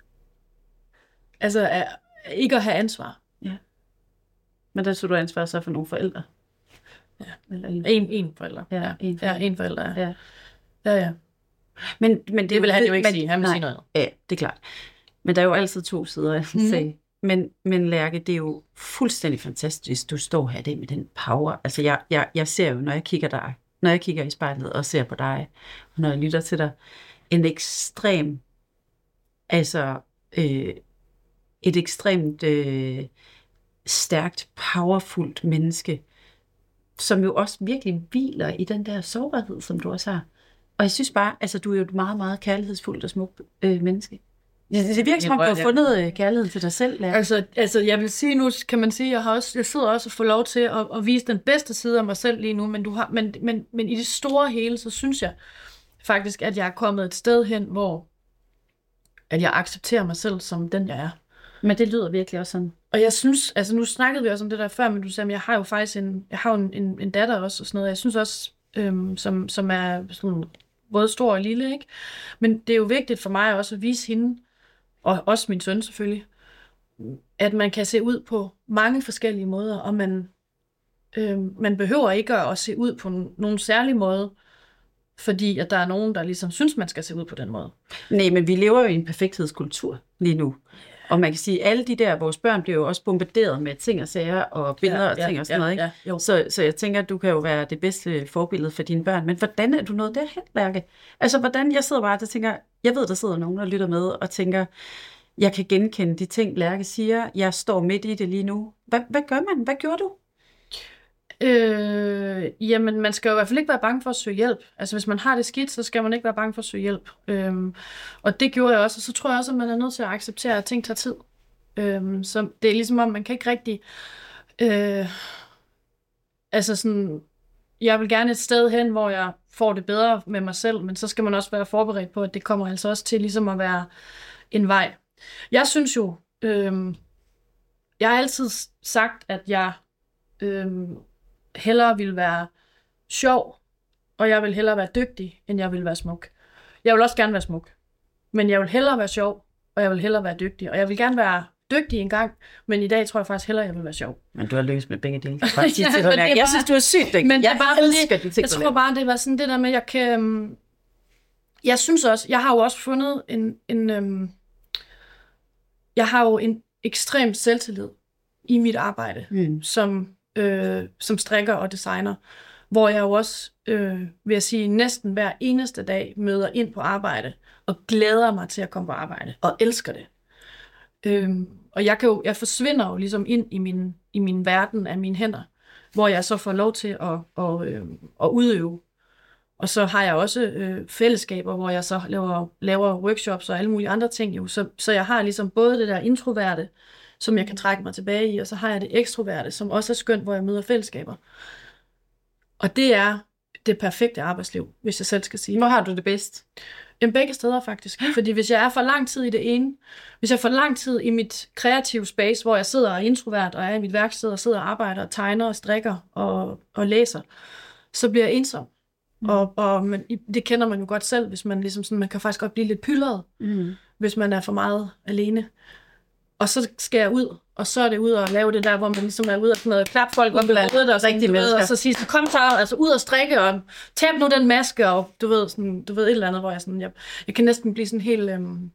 Speaker 1: Altså, at, ikke at have ansvar.
Speaker 2: Ja. Men der tog du ansvar så for nogle forældre?
Speaker 1: Ja. Eller en, en, en forælder.
Speaker 2: Ja,
Speaker 1: ja.
Speaker 2: en forælder.
Speaker 1: Ja, en forælder, ja.
Speaker 2: Ja,
Speaker 1: ja. ja.
Speaker 2: Men, men det,
Speaker 1: det vil han jo ikke
Speaker 2: men,
Speaker 1: sige. Han vil
Speaker 2: nej,
Speaker 1: sige noget.
Speaker 2: Ja, det er klart. Men der er jo altid to sider af en sag. Men, men Lærke, det er jo fuldstændig fantastisk, du står her det med den power. Altså jeg, jeg, jeg ser jo, når jeg kigger dig, når jeg kigger i spejlet og ser på dig, og når jeg lytter til dig, en ekstrem, altså øh, et ekstremt øh, stærkt, powerfult menneske, som jo også virkelig hviler i den der sårbarhed, som du også har. Og jeg synes bare, altså du er jo et meget, meget kærlighedsfuldt og smukt øh, menneske. Ja, det virker som om, du har fundet kærligheden til dig selv. Ja.
Speaker 1: Altså, altså, jeg vil sige nu, kan man sige, jeg har også, jeg sidder også og får lov til at, at vise den bedste side af mig selv lige nu, men, du har, men, men, men i det store hele, så synes jeg faktisk, at jeg er kommet et sted hen, hvor at jeg accepterer mig selv som den, jeg er.
Speaker 2: Men det lyder virkelig også sådan.
Speaker 1: Og jeg synes, altså nu snakkede vi også om det der før, men du sagde, at jeg har jo faktisk en, jeg har en, en, en datter også og sådan noget. Jeg synes også, øhm, som, som er sådan både stor og lille, ikke? Men det er jo vigtigt for mig også at vise hende, og også min søn selvfølgelig, at man kan se ud på mange forskellige måder, og man, øh, man behøver ikke at se ud på nogen særlig måde, fordi at der er nogen, der ligesom synes, man skal se ud på den måde.
Speaker 2: Nej, men vi lever jo i en perfekthedskultur lige nu. Og man kan sige, at alle de der, vores børn bliver jo også bombarderet med ting og sager og billeder ja, og ting ja, og sådan noget. Ikke? Ja, ja, så, så jeg tænker, at du kan jo være det bedste forbillede for dine børn. Men hvordan er du nået derhen, Lærke? Altså, hvordan, jeg sidder bare og tænker, jeg ved, der sidder nogen, der lytter med og tænker, jeg kan genkende de ting, Lærke siger. Jeg står midt i det lige nu. Hvad, hvad gør man? Hvad gjorde du?
Speaker 1: Øh, jamen, man skal jo i hvert fald ikke være bange for at søge hjælp. Altså, hvis man har det skidt, så skal man ikke være bange for at søge hjælp. Øhm, og det gjorde jeg også, og så tror jeg også, at man er nødt til at acceptere, at ting tager tid. Øhm, så det er ligesom om, man kan ikke rigtig... Øh, altså sådan... Jeg vil gerne et sted hen, hvor jeg får det bedre med mig selv, men så skal man også være forberedt på, at det kommer altså også til ligesom at være en vej. Jeg synes jo... Øh, jeg har altid sagt, at jeg... Øh, hellere vil være sjov, og jeg vil hellere være dygtig, end jeg vil være smuk. Jeg vil også gerne være smuk, men jeg vil hellere være sjov, og jeg vil hellere være dygtig. Og jeg vil gerne være dygtig engang, men i dag tror jeg faktisk hellere, jeg vil være sjov.
Speaker 2: Men du har lykkes med begge dele. ja, jeg jeg synes, du er sygt dygtig.
Speaker 1: Men
Speaker 2: jeg
Speaker 1: bare
Speaker 2: elsker de ting,
Speaker 1: jeg tror bare, det var sådan det der med, jeg kan... Jeg synes også, jeg har jo også fundet en... en øhm, jeg har jo en ekstrem selvtillid i mit arbejde, mm. som... Øh, som strikker og designer, hvor jeg jo også, øh, vil jeg sige, næsten hver eneste dag møder ind på arbejde, og glæder mig til at komme på arbejde, og elsker det. Øh, og jeg, kan jo, jeg forsvinder jo ligesom ind i min, i min verden af mine hænder. hvor jeg så får lov til at, at, øh, at udøve. Og så har jeg også øh, fællesskaber, hvor jeg så laver, laver workshops og alle mulige andre ting. Jo. Så, så jeg har ligesom både det der introverte, som jeg kan trække mig tilbage i, og så har jeg det ekstroverte, som også er skønt, hvor jeg møder fællesskaber. Og det er det perfekte arbejdsliv, hvis jeg selv skal sige.
Speaker 2: Hvor har du det bedst?
Speaker 1: Jamen begge steder faktisk. Fordi hvis jeg er for lang tid i det ene, hvis jeg er for lang tid i mit kreative space, hvor jeg sidder og er introvert, og er i mit værksted, og sidder og arbejder, og tegner, og strikker, og, og læser, så bliver jeg ensom. Mm. Og, og men, det kender man jo godt selv, hvis man ligesom sådan, man kan faktisk godt blive lidt pyldret, mm. hvis man er for meget alene. Og så skal jeg ud, og så er det ud og lave det der, hvor man ligesom er ude og sådan noget, klap folk op i hovedet, og, sådan, du ved, og så sige, kom så, altså ud og strikke, og tab nu den maske, og du ved, sådan, du ved et eller andet, hvor jeg sådan, jeg, jeg kan næsten blive sådan helt øhm,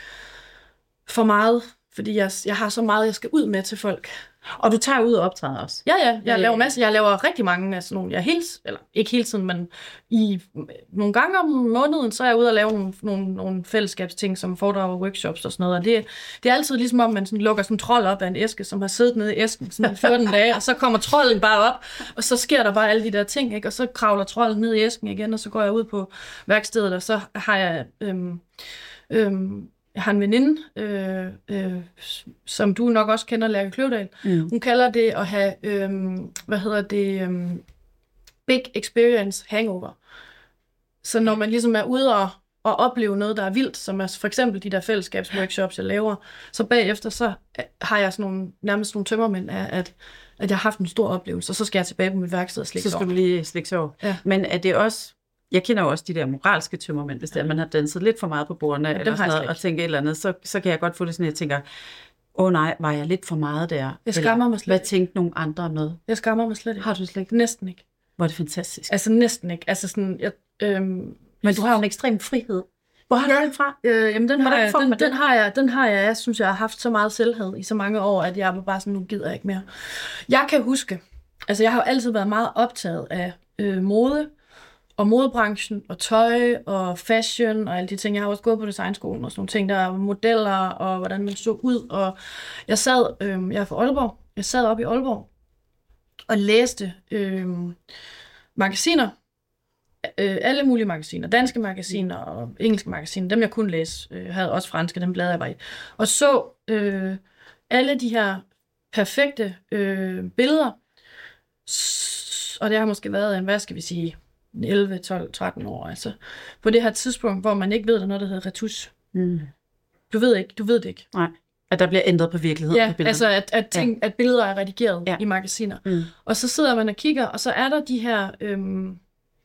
Speaker 1: for meget, fordi jeg, jeg har så meget, jeg skal ud med til folk.
Speaker 2: Og du tager ud og optræder også?
Speaker 1: Ja, ja. Jeg laver masser. Jeg laver rigtig mange af sådan nogle, jeg hele, eller ikke hele tiden, men i nogle gange om måneden, så er jeg ude og lave nogle, nogle, nogle fællesskabsting, som foredrag og workshops og sådan noget. Og det, det er altid ligesom om, man sådan lukker sådan en trold op af en æske, som har siddet nede i æsken sådan fjorten dage, og så kommer trolden bare op, og så sker der bare alle de der ting, ikke? Og så kravler trolden ned i æsken igen, og så går jeg ud på værkstedet, og så har jeg... Øhm, øhm, Jeg har en veninde, øh, øh, som du nok også kender, Lærke Kløvedal. Mm. Hun kalder det at have, øh, hvad hedder det, øh, big experience hangover. Så når man ligesom er ude og, og opleve noget, der er vildt, som er for eksempel de der fællesskabsworkshops, jeg laver, så bagefter så har jeg sådan nogle, nærmest nogle tømmermænd af, at, at jeg har haft en stor oplevelse, og så skal jeg tilbage på mit værksted og slikke
Speaker 2: så skal du lige slikke så. Ja. Men er det også... Jeg kender jo også de der moralske tømmermænd, hvis det er, at man har danset lidt for meget på bordene, ja, eller sådan noget, og tænker et eller andet, så, så kan jeg godt få det sådan, at jeg tænker, åh nej, var jeg lidt for meget der?
Speaker 1: Jeg skammer mig slet
Speaker 2: ikke. Hvad tænkte nogle andre om noget?
Speaker 1: Jeg skammer mig slet ikke.
Speaker 2: Har du slet ikke?
Speaker 1: Næsten ikke.
Speaker 2: Hvor er det fantastisk.
Speaker 1: Altså næsten ikke. Altså sådan, jeg, øhm,
Speaker 2: men du har jo en ekstrem frihed. Hvor har du den fra?
Speaker 1: Øh, jamen den har, jeg, den, den, har jeg, den har jeg, jeg synes, jeg har haft så meget selvhed i så mange år, at jeg var bare sådan, nu gider jeg ikke mere. Jeg kan huske, altså jeg har jo altid været meget optaget af øh, mode, og modebranchen, og tøj, og fashion, og alle de ting. Jeg har også gået på designskolen, og sådan nogle ting, der er modeller, og hvordan man så ud. Og jeg sad, øh, jeg er fra Aalborg, jeg sad op i Aalborg, og læste øh, magasiner, øh, alle mulige magasiner, danske magasiner, og engelske magasiner, dem jeg kunne læse, øh, havde også franske, dem bladrede jeg bare i. Og så øh, alle de her perfekte øh, billeder, og det har måske været en, hvad skal vi sige, elleve, tolv, tretten år, altså. På det her tidspunkt, hvor man ikke ved, der er noget, der hedder retouche. Mm. Du ved ikke, du ved det ikke.
Speaker 2: Nej, at der bliver ændret på virkeligheden.
Speaker 1: Ja, på altså at, at, ting, ja. At billeder er redigeret ja. I magasiner. Mm. Og så sidder man og kigger, og så er der de her øhm,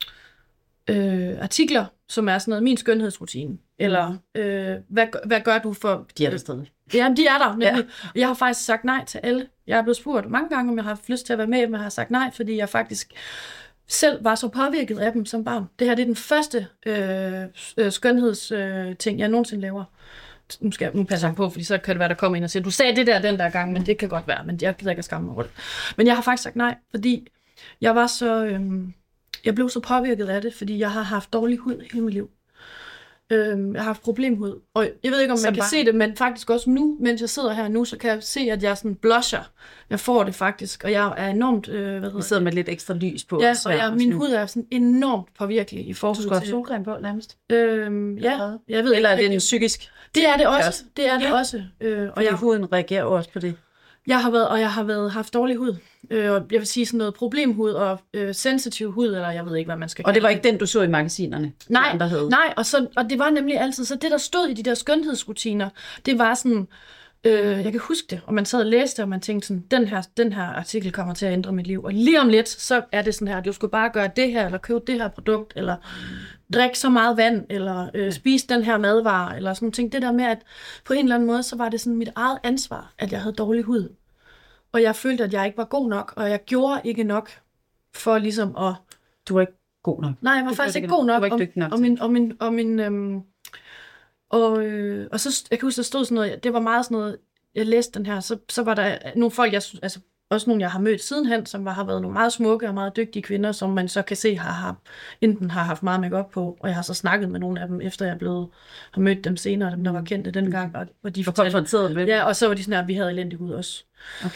Speaker 1: øh, artikler, som er sådan noget, min skønhedsrutine. Eller, øh, hvad, hvad gør du for...
Speaker 2: De er der stadig.
Speaker 1: Ja, de er der. Men ja. Jeg har faktisk sagt nej til alle. Jeg er blevet spurgt mange gange, om jeg har haft lyst til at være med, men jeg har sagt nej, fordi jeg faktisk... selv var så påvirket af dem som barn. Det her det er den første øh, skønhedsting, øh, jeg nogensinde laver. Nu skal jeg nu passe på, fordi så kan det være, der kommer ind og siger, du sagde det der den der gang, men det kan godt være, men jeg gider ikke at skamme mig over det. Men jeg har faktisk sagt nej, fordi jeg var så, øh, jeg blev så påvirket af det, fordi jeg har haft dårlig hud hele mit liv. Øh, jeg har haft problemhud, og jeg ved ikke, om man kan se det, men faktisk også nu, mens jeg sidder her nu, så kan jeg se, at jeg sådan blusher. Jeg får det faktisk, og jeg er enormt... Øh, hvad hedder
Speaker 2: jeg sidder med lidt ekstra lys på.
Speaker 1: Ja, og jeg, min hud er sådan enormt påvirkelig i forhold til...
Speaker 2: Du skal have solcreme på, nærmest.
Speaker 1: Øhm, ja, jeg ved
Speaker 2: Eller
Speaker 1: ikke.
Speaker 2: er det en psykisk...
Speaker 1: Det er det også. Det er det ja. også. Øh,
Speaker 2: og jeg, huden reagerer også på det.
Speaker 1: Jeg har været, og jeg har været, haft dårlig hud. Øh, og jeg vil sige sådan noget problemhud og øh, sensitiv hud, eller jeg ved ikke, hvad man skal kalde.
Speaker 2: Og det var ikke den, du så i magasinerne?
Speaker 1: Nej, nej og, så, og det var nemlig altid, så det der stod i de der skønhedsrutiner, det var sådan, øh, jeg kan huske det, og man sad og læste, og man tænkte sådan, den her, den her artikel kommer til at ændre mit liv. Og lige om lidt, så er det sådan her, du skulle bare gøre det her, eller købe det her produkt, eller drikke så meget vand, eller øh, spise den her madvare, eller sådan ting. Det der med, at på en eller anden måde, så var det sådan mit eget ansvar, at jeg havde dårlig hud. Og jeg følte, at jeg ikke var god nok, og jeg gjorde ikke nok for ligesom at...
Speaker 2: Du var ikke god nok.
Speaker 1: Nej, jeg var
Speaker 2: du
Speaker 1: faktisk ikke god nok.
Speaker 2: Du var ikke dygtig nok.
Speaker 1: Og, og min... Og, min, og, min øhm, og, øh, og så, jeg kan huske, der stod sådan noget, det var meget sådan noget, jeg læste den her, så, så var der nogle folk, jeg, altså også nogle, jeg har mødt sidenhen, som var, har været nogle meget smukke og meget dygtige kvinder, som man så kan se, har, har enten har haft meget makeup på, og jeg har så snakket med nogle af dem, efter jeg er blevet, har mødt dem senere, dem der var kendte dengang, og, og de
Speaker 2: fortalte,
Speaker 1: ja, og så var de sådan her, vi havde elendig hud også.
Speaker 2: Okay.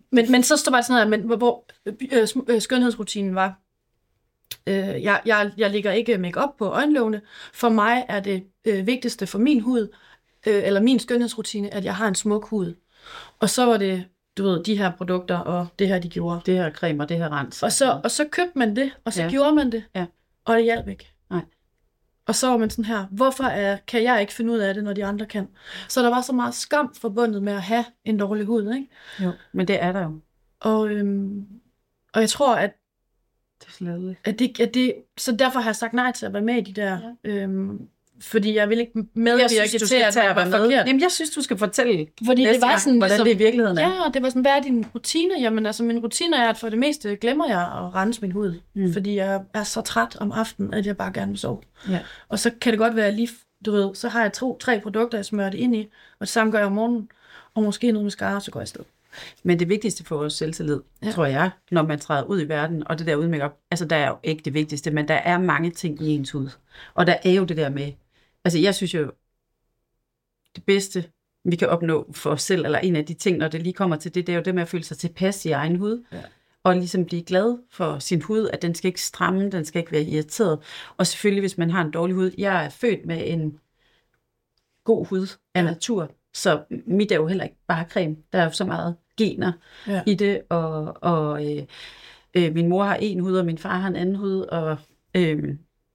Speaker 1: Men, men så står bare sådan noget, men hvor, hvor øh, skønhedsrutinen var. Øh, jeg, jeg, jeg lægger ikke make-up på øjenlågene. For mig er det øh, vigtigste for min hud, øh, eller min skønhedsrutine, at jeg har en smuk hud. Og så var det, du ved, de her produkter, og det her, de gjorde.
Speaker 2: Det her creme og det her rens.
Speaker 1: Og så, og så købte man det, og så ja. gjorde man det,
Speaker 2: ja.
Speaker 1: og det hjalp ikke.
Speaker 2: Nej.
Speaker 1: Og så var man sådan her, hvorfor er, kan jeg ikke finde ud af det, når de andre kan? Så der var så meget skam forbundet med at have en dårlig hud, ikke?
Speaker 2: Jo, men det er der jo.
Speaker 1: Og, øhm, og jeg tror, at,
Speaker 2: det er slet
Speaker 1: at, det, at det... Så derfor har jeg sagt nej til at være med i de der... Ja. Øhm, fordi jeg vil ikke medvirke
Speaker 2: jeg synes,
Speaker 1: til, at det var forkert.
Speaker 2: Jamen, jeg synes, du skal fortælle
Speaker 1: fordi det var sådan,
Speaker 2: hvordan
Speaker 1: ligesom,
Speaker 2: det i virkeligheden er.
Speaker 1: Ja, og det var sådan, hvad er din rutine? Jamen, altså, min rutine er, at for det meste glemmer jeg at rense min hud. Mm. Fordi jeg er så træt om aftenen, at jeg bare gerne vil sove.
Speaker 2: Ja.
Speaker 1: Og så kan det godt være lige, du ved, så har jeg to, tre produkter, jeg smører det ind i, og det samme gør jeg om morgenen, og måske noget mascara, så går jeg afsted.
Speaker 2: Men det vigtigste for vores selvtillid, ja. tror jeg, når man træder ud i verden, og det der uden make-up, altså der er jo ikke det vigtigste, men der er mange ting i ens hud. Og der er jo det der med, altså jeg synes jo, det bedste, vi kan opnå for os selv, eller en af de ting, når det lige kommer til det, det er jo det med at føle sig tilpas i egen hud. Ja. Og ligesom blive glad for sin hud, at den skal ikke stramme, den skal ikke være irriteret. Og selvfølgelig, hvis man har en dårlig hud. Jeg er født med en god hud af natur, så mit er jo heller ikke bare creme. Der er jo så meget gener ja. i det, og, og øh, øh, min mor har en hud, og min far har en anden hud, og øh,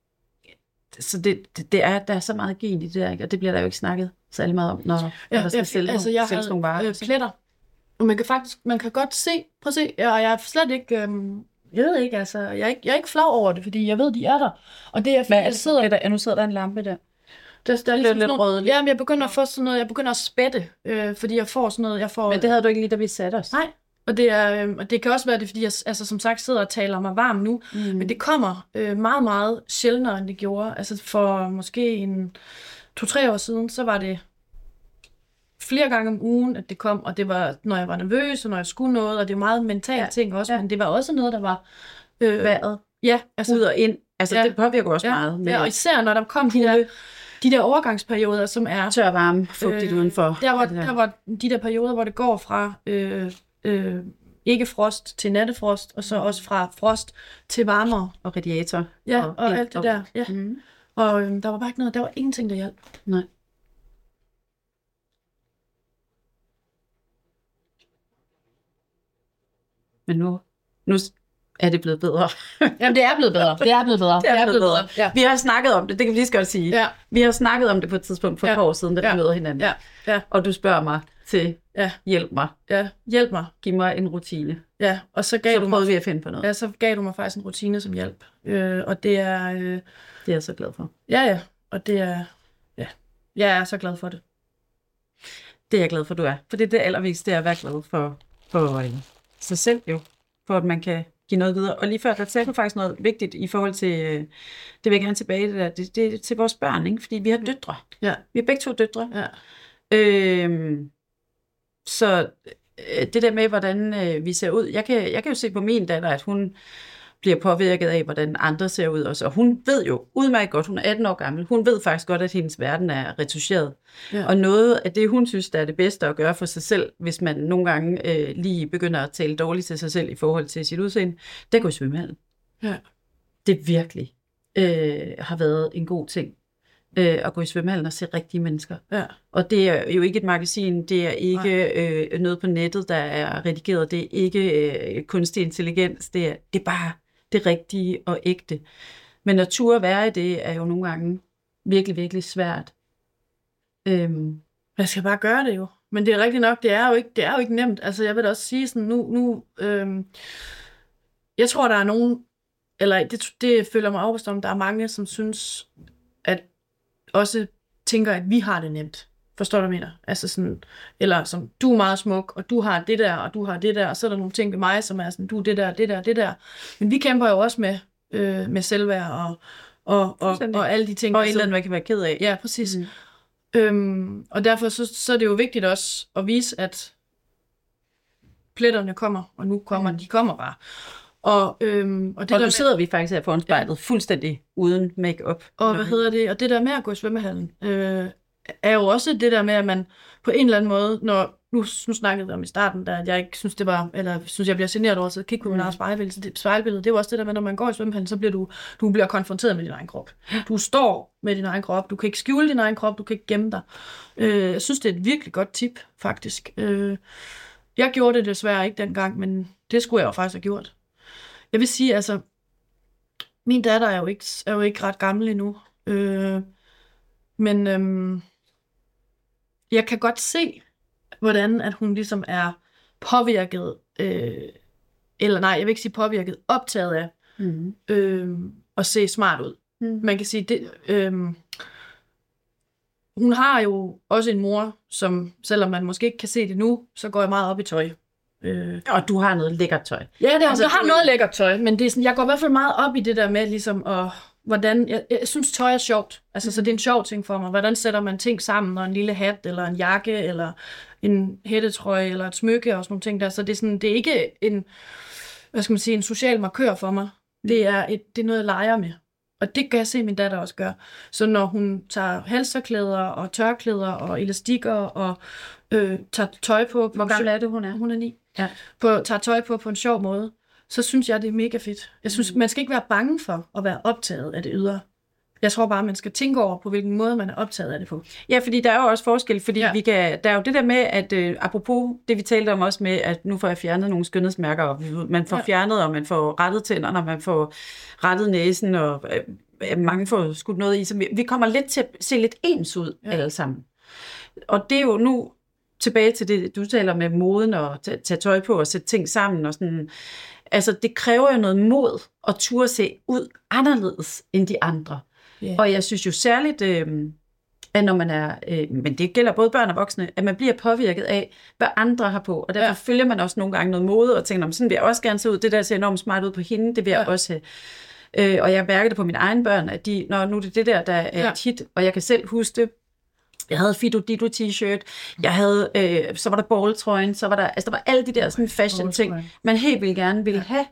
Speaker 2: så det, det, det er, der er så meget gen i det der, ikke? Og det bliver der jo ikke snakket særlig meget om, når,
Speaker 1: ja,
Speaker 2: når der skal sælge
Speaker 1: altså,
Speaker 2: nogle, sælge nogle varer.
Speaker 1: Øh, pletter. Og man kan faktisk, man kan godt se, prøv at se, og jeg er slet ikke, øhm, jeg ved ikke, altså, jeg er ikke, jeg er ikke flov over det, fordi jeg ved, de er der. Og det er, fordi jeg sidder...
Speaker 2: Der, nu sidder der en lampe der.
Speaker 1: Der, der er ligesom
Speaker 2: lidt
Speaker 1: nogle,
Speaker 2: rød.
Speaker 1: Ja, men jeg begynder at få sådan noget, jeg begynder at spætte, øh, fordi jeg får sådan noget, jeg får...
Speaker 2: Men det havde du ikke lige, da vi satte os.
Speaker 1: Nej, og det, er, øh, og det kan også være det, fordi jeg, altså, som sagt, sidder og taler mig varm nu, mm. men det kommer øh, meget, meget sjældnere, end det gjorde. Altså for måske en to-tre år siden, så var det flere gange om ugen, at det kom, og det var, når jeg var nervøs, og når jeg skulle noget, og det er meget mentale ja. ting også, ja. men det var også noget, der var...
Speaker 2: Øh, Været.
Speaker 1: Ja, altså...
Speaker 2: Ud og ind. Altså, ja. det påvirker også
Speaker 1: ja.
Speaker 2: meget. Med
Speaker 1: ja, og især når der kom de der, de der overgangsperioder, som er...
Speaker 2: Tør, varme, fugtigt øh, udenfor.
Speaker 1: Der var, der var de der perioder, hvor det går fra øh, øh, ikke frost til nattefrost, og så også fra frost til varmere.
Speaker 2: Og radiator.
Speaker 1: Ja, og, og alt det der. Ja. Mm. Og øh, der var bare ikke noget, der var ingenting, der hjalp.
Speaker 2: Nej. Men nu, nu er det blevet bedre.
Speaker 1: Jamen, det er blevet bedre. Det er blevet bedre.
Speaker 2: Det er, det er blevet bedre. bedre. Ja. Vi har snakket om det, det kan vi lige så godt sige. Ja. Vi har snakket om det på et tidspunkt for et ja. par år siden, da vi ja. møder hinanden.
Speaker 1: Ja. Ja.
Speaker 2: Og du spørger mig til,
Speaker 1: ja.
Speaker 2: hjælp mig.
Speaker 1: Ja, hjælp mig.
Speaker 2: Giv mig en rutine.
Speaker 1: Ja, og så gav
Speaker 2: så
Speaker 1: du
Speaker 2: prøvede
Speaker 1: mig,
Speaker 2: vi at finde på noget.
Speaker 1: Ja, så gav du mig faktisk en rutine som hjælp. Øh, og det er... Øh,
Speaker 2: det er jeg så glad for.
Speaker 1: Ja, ja. Og det er... Ja, jeg er så glad for det.
Speaker 2: Det er jeg glad for, du er. For det er det allervigtigste, det er at være glad for, for øh, sig selv jo. For at man kan give noget videre. Og lige før, der sagde du faktisk noget vigtigt i forhold til, det vil jeg gerne tilbage det der, det, det er til vores børn, ikke? Fordi vi har døtre.
Speaker 1: Ja.
Speaker 2: Vi har begge to døtre.
Speaker 1: Ja.
Speaker 2: Øhm, så det der med, hvordan øh, vi ser ud, jeg kan, jeg kan jo se på min datter, at hun bliver påvirket af, hvordan andre ser ud også. Og hun ved jo udmærket godt, hun er atten år gammel, hun ved faktisk godt, at hendes verden er retuscheret. Ja. Og noget af det, hun synes, der er det bedste at gøre for sig selv, hvis man nogle gange øh, lige begynder at tale dårligt til sig selv i forhold til sit udseende, det er at gå i svømmehallen.
Speaker 1: Ja.
Speaker 2: Det virkelig øh, har været en god ting. Øh, at gå i svømmehallen og se rigtige mennesker.
Speaker 1: Ja.
Speaker 2: Og det er jo ikke et magasin, det er ikke øh, noget på nettet, der er redigeret, det er ikke øh, kunstig intelligens, det er, det er bare det rigtige og ægte. Men at turde være i det, er jo nogle gange virkelig, virkelig svært. Øhm.
Speaker 1: Jeg skal bare gøre det jo. Men det er rigtigt nok, det er jo ikke, det er jo ikke nemt. Altså jeg vil da også sige sådan, nu, nu øhm, jeg tror, der er nogen, eller det, det føler mig overbevist om, der er mange, som synes, at også tænker, at vi har det nemt. Forstår du, hvad jeg mener? Altså sådan, eller som, du er meget smuk, og du har det der, og du har det der, og så er der nogle ting ved mig, som er sådan, du er det der, det der, det der. Men vi kæmper jo også med, øh, med selvværd, og, og, og, og alle de ting.
Speaker 2: Og et eller andet, man kan være ked af.
Speaker 1: Ja, præcis. Mm. Øhm, og derfor så, så er det jo vigtigt også at vise, at pletterne kommer, og nu kommer, mm. de kommer bare. Og, øhm, og, det
Speaker 2: og
Speaker 1: der
Speaker 2: nu sidder med, vi faktisk her foran spejlet, ja. fuldstændig uden make-up.
Speaker 1: Og hvad hedder det? Og det der med at gå i svømmehallen, øh, er jo også det der med, at man på en eller anden måde, når nu, nu snakkede vi om i starten, der, at jeg ikke synes, det var, eller synes, jeg bliver generet over at kigge på min eget spejlbillede. Så det, spejlbillede, det er jo også det der med, når man går i svømmehallen, så bliver du, du bliver konfronteret med din egen krop. Du står med din egen krop, du kan ikke skjule din egen krop, du kan ikke gemme dig. Øh, jeg synes, det er et virkelig godt tip, faktisk. Øh, jeg gjorde det desværre ikke dengang, men det skulle jeg jo faktisk have gjort. Jeg vil sige, altså, min datter er jo ikke, er jo ikke ret gammel endnu, øh, men øh, jeg kan godt se, hvordan at hun ligesom er påvirket, øh, eller nej, jeg vil ikke sige påvirket, optaget af mm. øh, at se smart ud. Mm. Man kan sige, det, øh, hun har jo også en mor, som selvom man måske ikke kan se det nu, så går jeg meget op i tøj.
Speaker 2: Øh. Og du har noget lækkert tøj.
Speaker 1: Ja, det er, altså, jeg har noget lækkert tøj, men det er sådan, jeg går i hvert fald meget op i det der med, ligesom, at, hvordan, jeg, jeg synes tøj er sjovt, altså mm. så det er en sjov ting for mig, hvordan sætter man ting sammen, og en lille hat, eller en jakke, eller en hættetrøje, eller et smykke, og sådan nogle ting der, så det er sådan, det er ikke en, hvad skal man sige, en social markør for mig, det er, et, det er noget, jeg leger med. Og det kan jeg se, at min datter også gør. Så når hun tager halserklæder og tørklæder og elastikker og øh, tager tøj på...
Speaker 2: Hvor gammel er det, hun er?
Speaker 1: Hun er ni.
Speaker 2: Ja.
Speaker 1: På, tager tøj på på en sjov måde, så synes jeg, det er mega fedt. Jeg synes, mm. man skal ikke være bange for at være optaget af det ydre. Jeg tror bare, man skal tænke over, på hvilken måde man er optaget af det på.
Speaker 2: Ja, fordi der er jo også forskel, fordi ja. vi kan, der er jo det der med, at øh, apropos det, vi talte om også med, at nu får jeg fjernet nogle skønhedsmærker, og man får ja. fjernet, og man får rettet tænderne, og man får rettet næsen, og øh, mange får skudt noget i. Så vi, vi kommer lidt til at se lidt ens ud ja. alle sammen. Og det er jo nu tilbage til det, du taler med moden, og tage, tage tøj på, og sætte ting sammen, og sådan. Altså, det kræver jo noget mod, at turde se ud anderledes end de andre. Yeah. Og jeg synes jo særligt, øh, at når man er, øh, men det gælder både børn og voksne, at man bliver påvirket af, hvad andre har på. Og derfor ja. følger man også nogle gange noget mode, og tænker, sådan vil jeg også gerne se ud. Det der ser enormt smart ud på hende, det vil jeg ja. også have. Øh, og jeg mærker det på mine egne børn, at de, når nu er det det der, der er ja. et hit, og jeg kan selv huske det. Jeg havde Fido Dido t-shirt, jeg havde, øh, så var der balltrøjen, så var der, altså der var alle de der sådan fashion ting, man helt vildt gerne ville have,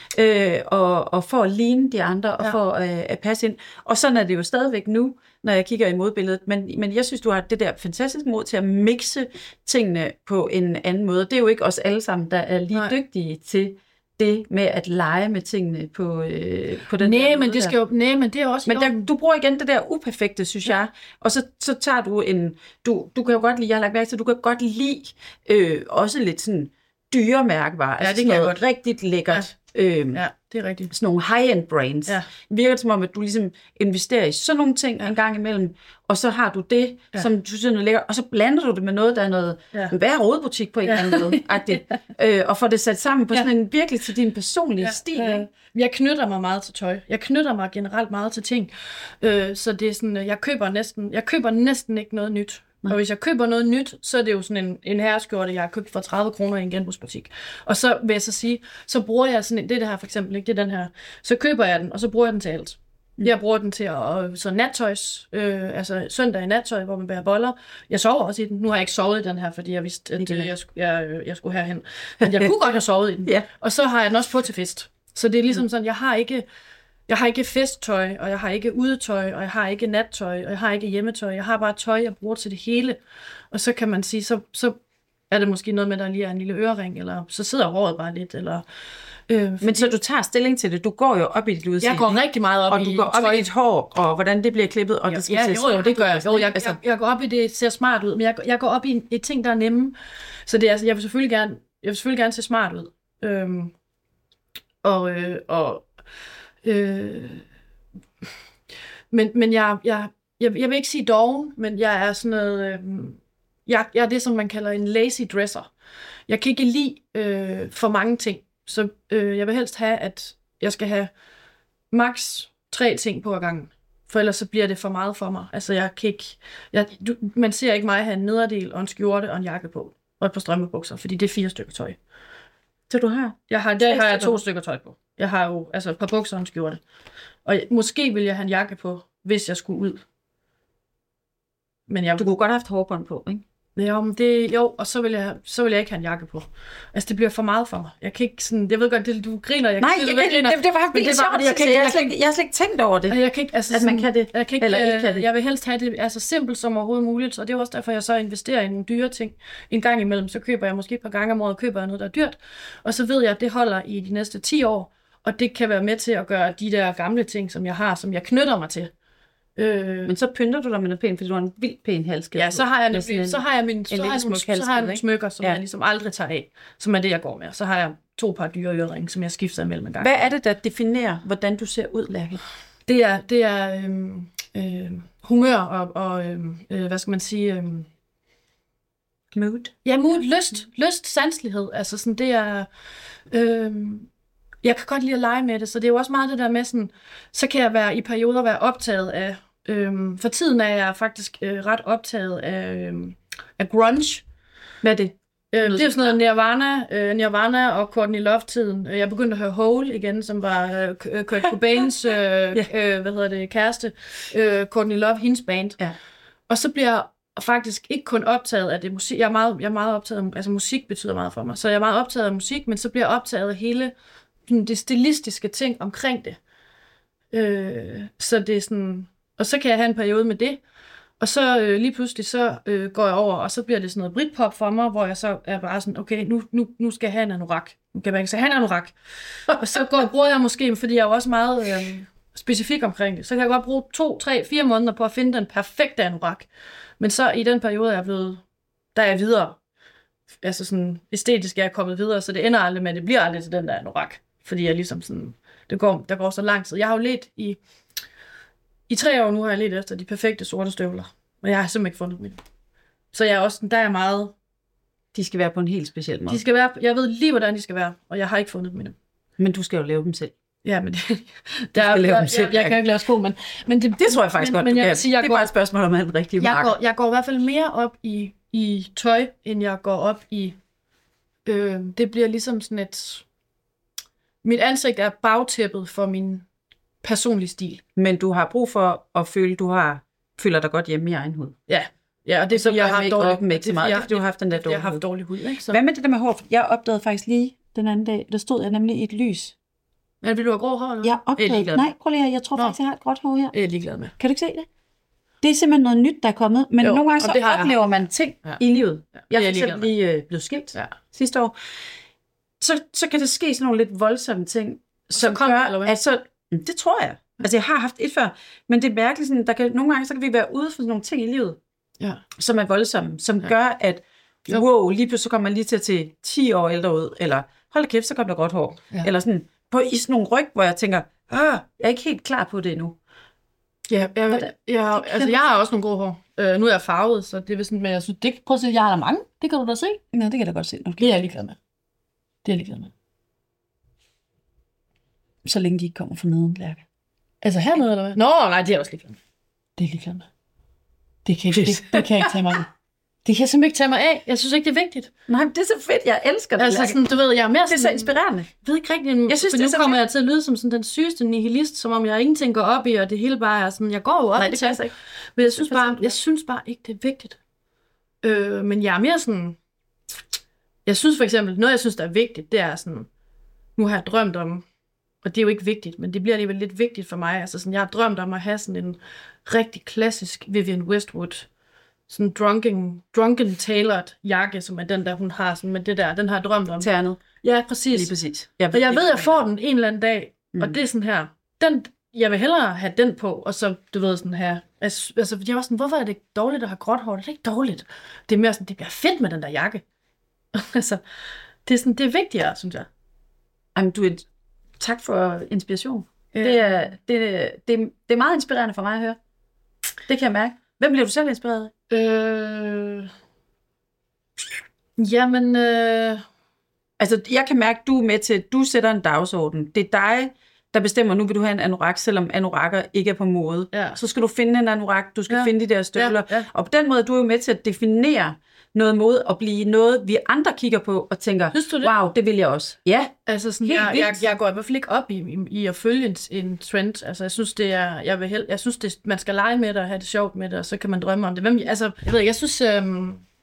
Speaker 2: øh, og, og for at ligne de andre, og ja. for øh, at passe ind. Og sådan er det jo stadigvæk nu, når jeg kigger i modbilledet, men, men jeg synes, du har det der fantastiske mod til at mixe tingene på en anden måde. Det er jo ikke os alle sammen, der er lige Nej. dygtige til det med at lege med tingene på, øh, på den
Speaker 1: nej,
Speaker 2: der
Speaker 1: men
Speaker 2: måde
Speaker 1: det skal jo, nej, men det er også...
Speaker 2: Men der, du bruger igen det der uperfekte, synes ja. jeg, og så, så tager du en... Du, du kan jo godt lide, jeg har lagt mærke til, du kan godt lide øh, også lidt sådan dyre mærkevarer.
Speaker 1: Ja,
Speaker 2: altså
Speaker 1: det kan jeg
Speaker 2: godt. Rigtig lækkert.
Speaker 1: Ja.
Speaker 2: Øh,
Speaker 1: ja, det er rigtigt.
Speaker 2: Sådan nogle high-end brands.
Speaker 1: Ja.
Speaker 2: Virker det som om, at du ligesom investerer i sådan nogle ting ja. en gang imellem, og så har du det, ja. som du synes er noget lækkert, og så blander du det med noget, der er noget ja. en værre rodebutik på en eller anden måde. øh, og får det sat sammen på ja. sådan en virkelig til din personlige ja. stil. Ja.
Speaker 1: Jeg knytter mig meget til tøj. Jeg knytter mig generelt meget til ting. Øh, så det er sådan, jeg køber næsten, jeg køber næsten ikke noget nyt. Og hvis jeg køber noget nyt, så er det jo sådan en, en herreskjorte, jeg har købt for tredive kroner i en genbrugsbutik. Og så vil jeg så sige, så bruger jeg sådan en, det er det her for eksempel, ikke? Det er den her. Så køber jeg den, og så bruger jeg den til alt. Jeg bruger den til at, så nattøjs, øh, altså søndag i nattøj, hvor man bærer boller. Jeg sover også i den. Nu har jeg ikke sovet i den her, fordi jeg vidste, at jeg, jeg, jeg skulle herhen. Men jeg kunne godt have sovet i den. Ja. Og så har jeg den også på til fest. Så det er ligesom sådan, jeg har ikke... Jeg har ikke festtøj, og jeg har ikke udetøj, og jeg har ikke nattøj, og jeg har ikke hjemmetøj. Jeg har bare tøj, jeg bruger til det hele. Og så kan man sige, så, så er det måske noget med, at der lige er en lille ørering, eller så sidder håret bare lidt. Eller, øh, fordi...
Speaker 2: Men så du tager stilling til det. Du går jo op i dit udseende.
Speaker 1: Jeg går rigtig meget op i
Speaker 2: Og du går op tøj. i dit hår, og hvordan det bliver klippet, og
Speaker 1: ja,
Speaker 2: det skal
Speaker 1: ja,
Speaker 2: se
Speaker 1: jo, jo, det gør jeg. Jo, jeg, jeg, jeg går op i det, ser smart ud, men jeg, jeg går op i et ting, der er nemme. Så det er, altså, jeg vil selvfølgelig gerne, jeg vil selvfølgelig gerne se smart ud. Øhm, og, øh, og øh, Men, men jeg, jeg, jeg, jeg vil ikke sige doven, men jeg er sådan noget, øh, jeg, jeg er det, som man kalder en lazy dresser. Jeg kan ikke lide øh, for mange ting, så øh, jeg vil helst have, at jeg skal have maks tre ting på ad gangen, for ellers så bliver det for meget for mig. Altså jeg kan ikke, jeg, du, man ser ikke mig have en nederdel og en skjorte og en jakke på, og et par strømpebukser, fordi det er fire stykker tøj.
Speaker 2: Så du har?
Speaker 1: Jeg har, der har jeg to stykker tøj på. Jeg har jo altså et par bukser og en skjorte. Og jeg, måske vil jeg have en jakke på, hvis jeg skulle ud. Men jeg...
Speaker 2: Du kunne godt have haft hårbånd på, ikke?
Speaker 1: Jo, men det, jo, og så vil, jeg, så vil jeg ikke have en jakke på. Altså, det bliver for meget for mig. Jeg kan ikke sådan, jeg ved godt, det, du griner. Jeg
Speaker 2: Nej,
Speaker 1: kan,
Speaker 2: jeg,
Speaker 1: det,
Speaker 2: det,
Speaker 1: griner,
Speaker 2: det, det var vildt sjovt, jeg, jeg, jeg, jeg, jeg, jeg har slet ikke tænkt over det.
Speaker 1: Jeg kan ikke, altså,
Speaker 2: at man
Speaker 1: sådan,
Speaker 2: kan det,
Speaker 1: jeg kan ikke,
Speaker 2: eller ikke kan det.
Speaker 1: Jeg vil helst have det altså, simpelt som overhovedet muligt, og det er også derfor, jeg så investerer i nogle dyre ting. En gang imellem, så køber jeg måske et par gange om året, køber jeg noget, der er dyrt, og så ved jeg, at det holder i de næste ti år, og det kan være med til at gøre de der gamle ting, som jeg har, som jeg knytter mig til.
Speaker 2: Øh, Men så pynter du dig med noget pænt, fordi du har en vildt pæn halskæde.
Speaker 1: Ja, så har jeg, nemlig, en, så har jeg, min, så har jeg, nogle, så har jeg nogle smykker, som ja. jeg ligesom aldrig tager af, som er det, jeg går med. Så har jeg to par dyre øreringe, som jeg skifter imellem en gang.
Speaker 2: Hvad er det, der definerer, hvordan du ser ud, Lærke?
Speaker 1: Det er, det er øhm, øh, humør og, og øhm, øh, hvad skal man sige... Øhm,
Speaker 2: mood?
Speaker 1: Ja, mood, lyst, lyst, sanselighed. Altså sådan, det er... Øhm, jeg kan godt lide at lege med det, så det er jo også meget det der med sådan... Så kan jeg være i perioder være optaget af... Øhm, for tiden er jeg faktisk øh, ret optaget af, øhm, af grunge.
Speaker 2: Hvad er det?
Speaker 1: Øh, det er sådan noget Nirvana, øh, Nirvana og Courtney Love-tiden. Jeg begyndte at høre Hole igen, som var øh, Kurt Cobains øh, ja. øh, hvad hedder det, kæreste. Øh, Courtney Love, hendes band. Ja. Og så bliver jeg faktisk ikke kun optaget af det musik. Jeg er meget, jeg er meget optaget af, altså musik betyder meget for mig. Så jeg er meget optaget af musik, men så bliver jeg optaget af hele det stilistiske ting omkring det. Øh, så det er sådan... Og så kan jeg have en periode med det, og så øh, lige pludselig så øh, går jeg over, og så bliver det sådan noget britpop for mig, hvor jeg så er bare sådan, okay, nu, nu, nu skal jeg have en anorak. Nu kan man ikke sige, have en anorak. Og så går, bruger jeg måske, fordi jeg er jo også meget øh, specifik omkring det, så kan jeg godt bruge to, tre, fire måneder på at finde den perfekte anorak. Men så i den periode er jeg blevet, der er jeg videre. Altså sådan æstetisk er jeg kommet videre, så det ender aldrig med, det bliver aldrig til den der anorak. Fordi jeg ligesom sådan, det går, der går så lang tid. Jeg har jo let i... I tre år nu har jeg let efter de perfekte sorte støvler, og jeg har simpelthen ikke fundet dem. Så jeg er også, der er meget...
Speaker 2: De skal være på en helt speciel måde.
Speaker 1: De skal være, jeg ved lige, hvordan de skal være, og jeg har ikke fundet dem endnu.
Speaker 2: Men du skal jo lave dem selv.
Speaker 1: Ja, men det, der er, lave jeg, dem selv. Jeg, jeg kan ikke lave sko, men... men det,
Speaker 2: det tror jeg faktisk
Speaker 1: men,
Speaker 2: godt,
Speaker 1: men
Speaker 2: du
Speaker 1: jeg,
Speaker 2: kan.
Speaker 1: Sige, jeg
Speaker 2: det er
Speaker 1: går,
Speaker 2: bare et spørgsmål om at have den rigtige
Speaker 1: jeg
Speaker 2: marker.
Speaker 1: går, jeg går i hvert fald mere op i, i tøj, end jeg går op i... Øh, det bliver ligesom sådan et... Mit ansigt er bagtæppet for min... personlig stil.
Speaker 2: Men du har brug for at føle, du har føler dig godt hjemme i egen hud.
Speaker 1: Ja, ja og det er så jeg har haft dårlig
Speaker 2: med til meget. Det, du har haft den der dårlige
Speaker 1: jeg har haft dårlig hud, ikke? Så.
Speaker 2: Hvad med det der med hår? Jeg opdagede faktisk lige den anden dag, der stod jeg nemlig i et lys.
Speaker 1: Men vil du have grå hår? Eller?
Speaker 2: Jeg opdagede, nej, prøv lige her, jeg tror Nå. faktisk, jeg har et gråt hår her.
Speaker 1: Jeg er ligeglad med.
Speaker 2: Kan du ikke se det? Det er simpelthen noget nyt, der er kommet, men jo, nogle gange så oplever jeg. man ting ja. i livet. Ja, jeg er for eksempel lige øh, blevet skilt ja. sidste år. Så, så kan det ske sådan nogle lidt voldsomme ting, som
Speaker 1: kom,
Speaker 2: gør, at så, det tror jeg. Altså, jeg har haft et før, men det er mærkeligt, sådan, der kan, nogle gange så kan vi være ude for sådan nogle ting i livet, ja. som er voldsomme, som ja. gør, at wow, lige pludselig så kommer man lige til at se ti år ældre ud, eller hold da kæft, så kommer der godt hår. Ja. Eller sådan, på i sådan nogle ryg, hvor jeg tænker, ah, jeg er ikke helt klar på det endnu.
Speaker 1: Ja, jeg, jeg, jeg, altså, jeg har også nogle grå hår. Øh, nu er jeg farvet, så det er sådan, men jeg synes, det, prøv at se, jeg har der mange. Det kan du da se.
Speaker 2: Ja, det kan jeg da godt se.
Speaker 1: Okay. Det er jeg ligeglad med. Det er jeg ligeglad med.
Speaker 2: Så længe de ikke kommer fra neden, Lærke.
Speaker 1: Altså hernede, eller hvad? Nå, nej, det er også ligeglad med. Det er ligeglad med. Det kan, det, det, det kan jeg ikke tage mig af. Det kan jeg simpelthen ikke tage mig af. Jeg synes ikke, det er vigtigt.
Speaker 2: Nej, det er så fedt. Jeg elsker det.
Speaker 1: Altså sådan, du ved, jeg er mere sådan...
Speaker 2: Det er så inspirerende.
Speaker 1: Jeg ved ikke rigtigt,
Speaker 2: jeg synes,
Speaker 1: for nu
Speaker 2: kommer
Speaker 1: jeg til at lyde som sådan den sygeste nihilist, som om jeg ingenting går op i, og det hele bare er sådan, jeg går jo op
Speaker 2: Nej, det passer ikke.
Speaker 1: Men jeg synes, bare, jeg synes bare ikke, det er vigtigt. Øh, men jeg er mere sådan... Jeg synes for eksempel, noget jeg synes, der er vigtigt, det er sådan... Nu har jeg drømt om... Og det er jo ikke vigtigt, men det bliver alligevel lidt vigtigt for mig. Altså sådan, jeg har drømt om at have sådan en rigtig klassisk Vivienne Westwood, sådan drunken, drunken tailored jakke, som er den der, hun har, sådan med det der, den har jeg drømt om.
Speaker 2: Ternet.
Speaker 1: Ja, præcis.
Speaker 2: Lige præcis.
Speaker 1: Jeg og jeg ved, jeg får den en eller anden dag, mm. og det er sådan her, den, jeg vil hellere have den på, og så, du ved, sådan her, altså, jeg var sådan, hvorfor er det dårligt at have gråt hår? Det er ikke dårligt. Det er mere sådan, det bliver fedt med den der jakke. altså, det er sådan, det er vigtigere, synes jeg.
Speaker 2: Jamen, du er tak for inspiration. Ja. Det, er, det, det, det er meget inspirerende for mig at høre. Det kan jeg mærke. Hvem bliver du selv inspireret af?
Speaker 1: Øh... Jamen... Øh...
Speaker 2: Altså, jeg kan mærke, at du er med til, at du sætter en dagsorden. Det er dig, der bestemmer, nu vil du have en anorak, selvom anorakker ikke er på mode. Ja. Så skal du finde en anorak, du skal ja. finde de der støvler. Ja. Ja. Og på den måde, du er jo med til at definere noget mode og blive noget, vi andre kigger på og tænker, det? wow, det vil jeg også. Ja,
Speaker 1: altså sådan, jeg, jeg, jeg går i hvert fald ikke op i, i, i at følge en, en trend. Altså, jeg synes, det er, jeg, vil held, jeg synes det, man skal lege med det og have det sjovt med det, og så kan man drømme om det. Hvem, altså, jeg ved ikke, jeg synes, øhm,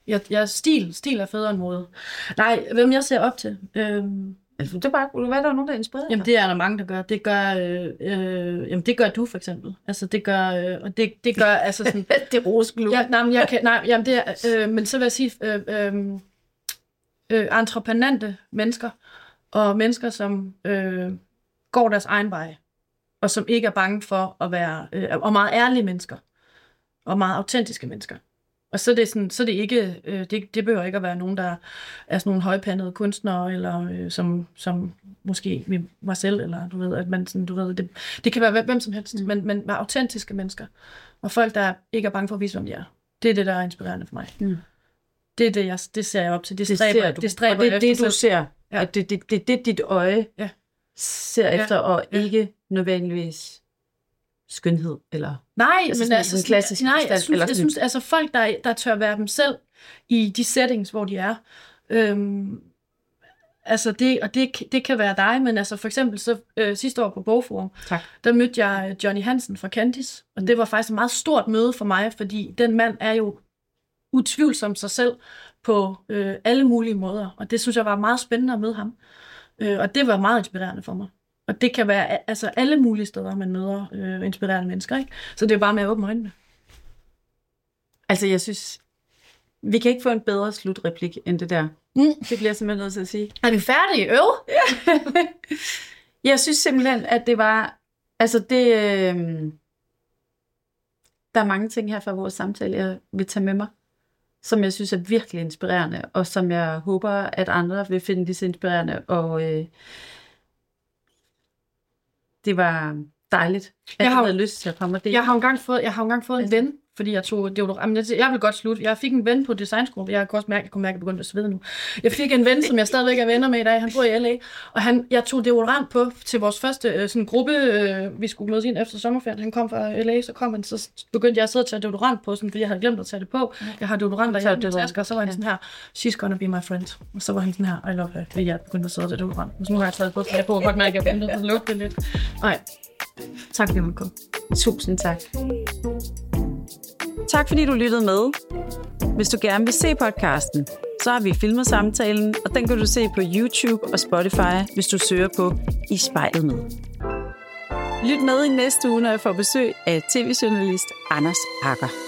Speaker 1: Jeg, jeg, stil, stil er federe end mode. Nej, hvem jeg ser op til? Øhm,
Speaker 2: Altså, det er bare, hvad er der nogen, der inspirerer?
Speaker 1: Jamen, det er der mange, der gør. Det gør, øh, øh, jamen, det gør du for eksempel. Altså, det gør, øh, og det, det gør, altså sådan...
Speaker 2: det er roseklub.
Speaker 1: Ja, nej, men jeg kan, nej, jamen, det er, øh, men så vil jeg sige, øh, øh, øh, entreprenante mennesker, og mennesker, som øh, går deres egen vej, og som ikke er bange for at være, øh, og meget ærlige mennesker, og meget autentiske mennesker. Og så er det, sådan, så er det ikke, øh, det, det behøver ikke at være nogen, der er sådan nogle højpandede kunstnere, eller øh, som, som måske mig selv, eller du ved, at man sådan, du ved, det, det kan være hvem som helst, mm. men, men være autentiske mennesker, og folk, der ikke er bange for at vise, hvem de er. Det er det, der er inspirerende for mig. Mm. Det er det, jeg, det ser jeg op til. Det, det stræber, det stræber
Speaker 2: og det er det,
Speaker 1: efter,
Speaker 2: du ser.
Speaker 1: Ja.
Speaker 2: At det, det, det, det dit øje
Speaker 1: ja.
Speaker 2: ser efter, ja. og
Speaker 1: ja.
Speaker 2: ikke nødvendigvis skønhed, eller...
Speaker 1: Nej,
Speaker 2: altså
Speaker 1: men
Speaker 2: sådan,
Speaker 1: altså,
Speaker 2: en klassisk
Speaker 1: nej,
Speaker 2: forstand,
Speaker 1: jeg synes,
Speaker 2: eller
Speaker 1: jeg synes altså folk, der, der tør være dem selv i de settings, hvor de er. Øhm, altså det, og det, det kan være dig, men altså for eksempel så øh, sidste år på Bogforum,
Speaker 2: tak.
Speaker 1: Der mødte jeg Johnny Hansen fra Candice, og mm. det var faktisk et meget stort møde for mig, fordi den mand er jo utvivlsomt sig selv på øh, alle mulige måder, og det synes jeg var meget spændende at møde ham. Øh, og det var meget inspirerende for mig. Og det kan være altså alle mulige steder, man møder øh, inspirerende mennesker, ikke? Så det er bare med at åbne øjnene.
Speaker 2: Altså, jeg synes, vi kan ikke få en bedre slutreplik end det der. Mm. Det bliver jeg simpelthen nødt til at sige.
Speaker 1: Er vi færdige? Øv?
Speaker 2: Ja. Jeg synes simpelthen, at det var... Altså, det... Øh, der er mange ting her fra vores samtale, jeg vil tage med mig, som jeg synes er virkelig inspirerende, og som jeg håber, at andre vil finde lige så inspirerende, og... Øh, det var dejligt, at jeg har, havde lyst til at komme og det.
Speaker 1: Jeg har engang fået, jeg har engang fået en ven, fordi jeg tog det var, jamen, jeg vil godt slutte. Jeg fik en ven på designskole. Jeg kan også mærke, jeg kunne mærke, at jeg begyndte at svede nu. Jeg fik en ven, som jeg stadigvæk er venner med i dag. Han bor i L A, og han, jeg tog deodorant på til vores første sådan gruppe. Øh, vi skulle mødes ind efter sommerferien. Han kom fra L A, så kom han, så begyndte jeg at sidde og tage deodorant på, sådan, fordi jeg havde glemt at tage det på. Jeg har deodorant der i min taske, og så var han sådan her, she's gonna be my friend. Og så var han sådan her, I love her, fordi jeg begyndte at sidde og tage deodorant. Og så nu har jeg taget på, for jeg kunne godt mærke, at jeg begyndte at lugte lidt. Nej. Tak fordi du kom.
Speaker 2: Tusind tak. Tak fordi du lyttede med. Hvis du gerne vil se podcasten, så har vi filmet samtalen, og den kan du se på YouTube og Spotify, hvis du søger på I Spejlet med. Lyt med i næste uge, når jeg får besøg af tv-journalist Anders Agger.